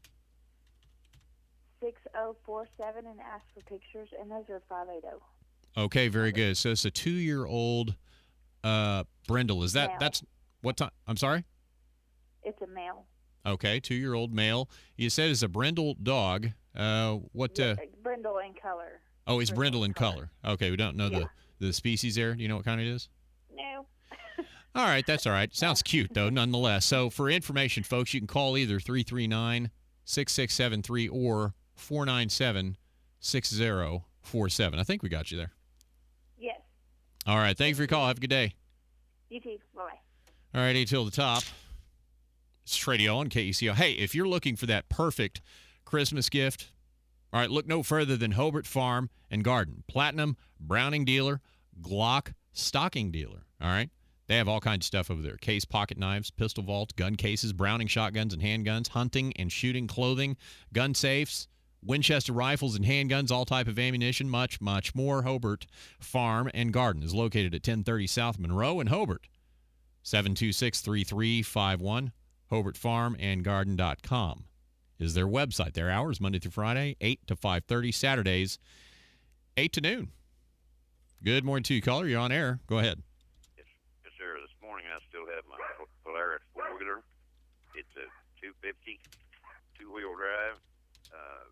six zero four seven and ask for pictures, and those are five eight zero.
Okay, very good. So it's a two-year-old uh, brindle. Is that
Male.
that's what time? I'm sorry.
It's a male.
Okay, two-year-old male. You said it's a brindle dog. Uh, what? Uh,
Brindle in color.
oh, it's brindle in color. Okay, we don't know
Yeah.
the the species there. Do you know what kind it is?
No.
All right, that's all right. Sounds cute, though, nonetheless. So for information, folks, you can call either three three nine, six six seven three or four nine seven, six zero four seven. I think we got you there.
Yes.
All right, thank you for your call. Have a good day.
You too. Bye.
All right, eight till the top. It's Tradio on K E C O. Hey, if you're looking for that perfect Christmas gift, all right, look no further than Hobart Farm and Garden. Platinum, Browning dealer, Glock, stocking dealer. All right? They have all kinds of stuff over there. Case pocket knives, pistol vaults, gun cases, Browning shotguns and handguns, hunting and shooting clothing, gun safes, Winchester rifles and handguns, all type of ammunition, much, much more. Hobart Farm and Garden is located at ten thirty South Monroe in Hobart. seven two six, three three five one. Hobart Farm and Garden dot com is their website. Their hours, Monday through Friday, eight to five thirty. Saturdays, eight to noon. Good morning to you, caller. You're on air. Go ahead.
Yes, sir. This morning I still have my Polaris four-wheeler. It's a two fifty, two-wheel drive. Uh,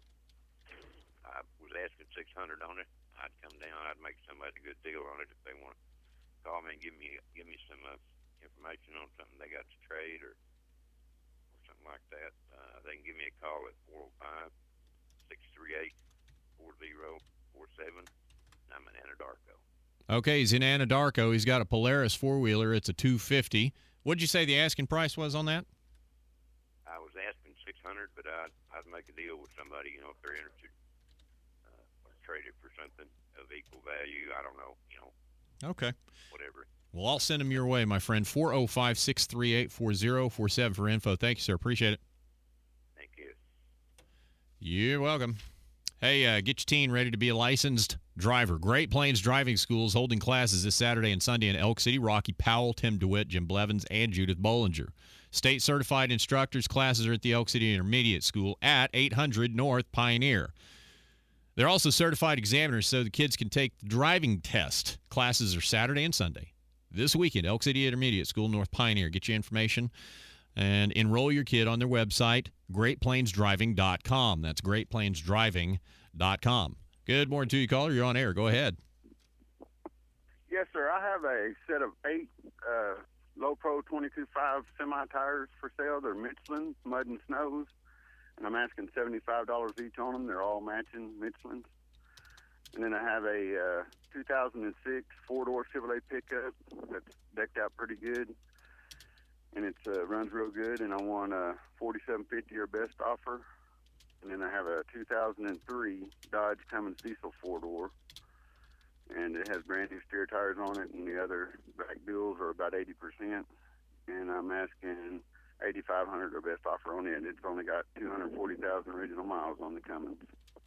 I was asking six hundred on it. I'd come down. I'd make somebody a good deal on it if they want to call me and give me give me some uh, information on something they got to trade or something like that. Uh, they can give me a call at four oh five, six three eight, four oh four seven. I'm in Anadarko.
Okay, he's in Anadarko. He's got a Polaris four-wheeler. It's a two fifty. What'd you say the asking price was on that?
I was asking six hundred, but I'd, I'd make a deal with somebody, you know, if they're interested. Uh, or trade it for something of equal value. I don't know, you know.
Okay.
Whatever.
Well, I'll send them your way, my friend. four oh five, six three eight, four oh four seven for info. Thank you, sir. Appreciate it.
Thank you.
You're welcome. Hey, uh, get your teen ready to be a licensed driver. Great Plains Driving School is holding classes this Saturday and Sunday in Elk City. Rocky Powell, Tim DeWitt, Jim Blevins, and Judith Bollinger. State-certified instructors. Classes are at the Elk City Intermediate School at eight hundred North Pioneer. They're also certified examiners so the kids can take the driving test. Classes are Saturday and Sunday. This weekend, Elk City Intermediate School, North Pioneer. Get your information and enroll your kid on their website, great plains driving dot com. That's great plains driving dot com. Good morning to you, caller. You're on air. Go ahead.
Yes, sir. I have a set of eight uh, Low Pro twenty-two five semi-tires for sale. They're Michelin, mud and snows, and I'm asking seventy-five dollars each on them. They're all matching Michelins. And then I have a uh, two thousand six four-door Chevrolet pickup that's decked out pretty good, and it uh, runs real good, and I want a forty-seven fifty or best offer. And then I have a two thousand three Dodge Cummins diesel four-door, and it has brand new steer tires on it, and the other back duals are about eighty percent, and I'm asking eighty-five hundred or best offer on it. It's only got two hundred forty thousand original miles on the Cummins.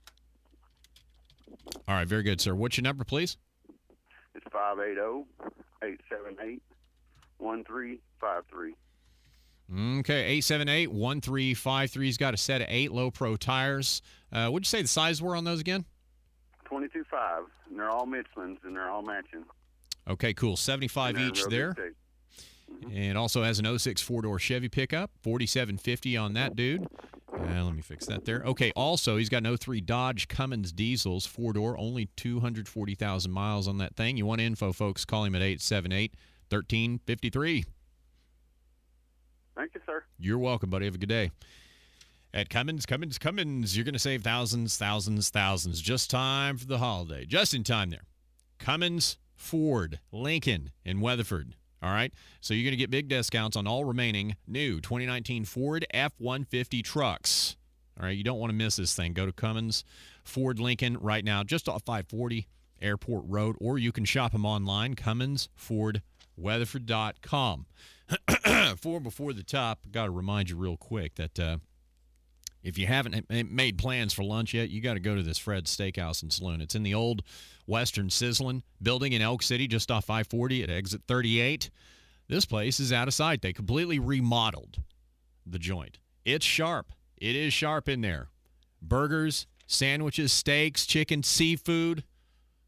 All right, very good, sir. What's your number, please?
It's five eight zero, eight seven eight, one three five three.
Okay, eight seven eight, one three five three. He's got a set of eight Low Pro tires. Uh, what'd you say the size were on those again?
twenty-two five, and they're all Michelins, and they're all matching.
Okay, cool. seventy-five
And they're
each
real
there.
good shape.
And also has an oh six four-door Chevy pickup, forty-seven fifty on that dude. Uh, let me fix that there. Okay, also, he's got an oh three Dodge Cummins diesels, four-door, only two hundred forty thousand miles on that thing. You want info, folks, call him at eight seven eight, one three five three.
Thank you, sir.
You're welcome, buddy. Have a good day. At Cummins, Cummins, Cummins, you're going to save thousands, thousands, thousands. Just time for the holiday. Just in time there. Cummins, Ford, Lincoln, and Weatherford. All right? So you're going to get big discounts on all remaining new twenty nineteen Ford F one fifty trucks. All right? You don't want to miss this thing. Go to Cummins, Ford, Lincoln right now, just off five forty Airport Road, or you can shop them online, Cummins Ford Weatherford dot com. Four before the top, got to remind you real quick that uh, if you haven't made plans for lunch yet, you got to go to this Fred's Steakhouse and Saloon. It's in the old Western Sizzlin building in Elk City, just off five forty at exit thirty-eight. This place is out of sight. They completely remodeled the joint. It's sharp. It is sharp in there. Burgers, sandwiches, steaks, chicken, seafood.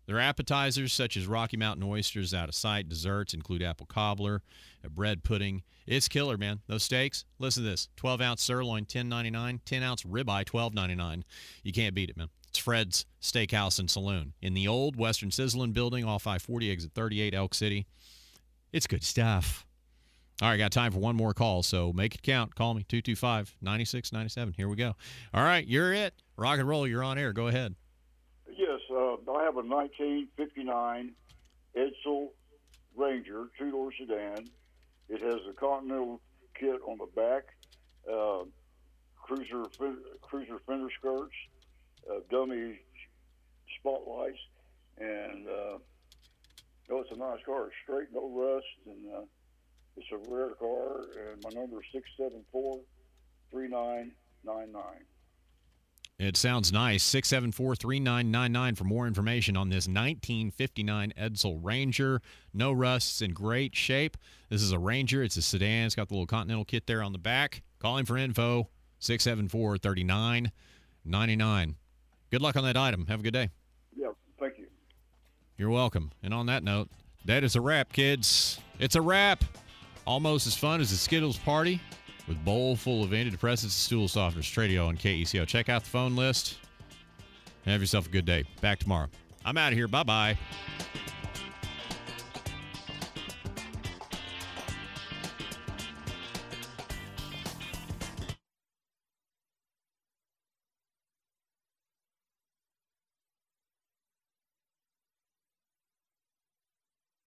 Their appetizers, such as Rocky Mountain oysters, out of sight. Desserts include apple cobbler, a bread pudding. It's killer, man. Those steaks, listen to this. twelve-ounce sirloin, ten ninety-nine. ten-ounce ribeye, twelve ninety-nine. You can't beat it, man. It's Fred's Steakhouse and Saloon in the old Western Sizzlin' building off I forty, exit thirty-eight, Elk City. It's good stuff. All right, got time for one more call, so make it count. Call me, two two five, nine six nine seven. Here we go. All right, you're it. Rock and roll, you're on air. Go ahead.
Yes, uh, I have a nineteen fifty-nine Edsel Ranger two-door sedan. It has a Continental kit on the back, uh, cruiser cruiser fender skirts, uh, dummy spotlights, and uh, no, it's a nice car. It's straight, no rust, and uh, it's a rare car. And my number is six seven four, three nine nine nine.
It sounds nice. six seven four, three nine nine nine for more information on this nineteen fifty-nine Edsel Ranger. No rusts, in great shape. This is a Ranger. It's a sedan. It's got the little Continental kit there on the back. Call him for info, six seven four, three nine nine nine. Good luck on that item. Have a good day.
Yeah, thank you.
You're welcome. And on that note, that is a wrap, kids. It's a wrap. Almost as fun as a Skittles party, with bowl full of antidepressants and stool softeners. Tradio on K E C O. Check out the phone list. Have yourself a good day. Back tomorrow. I'm out of here. Bye-bye.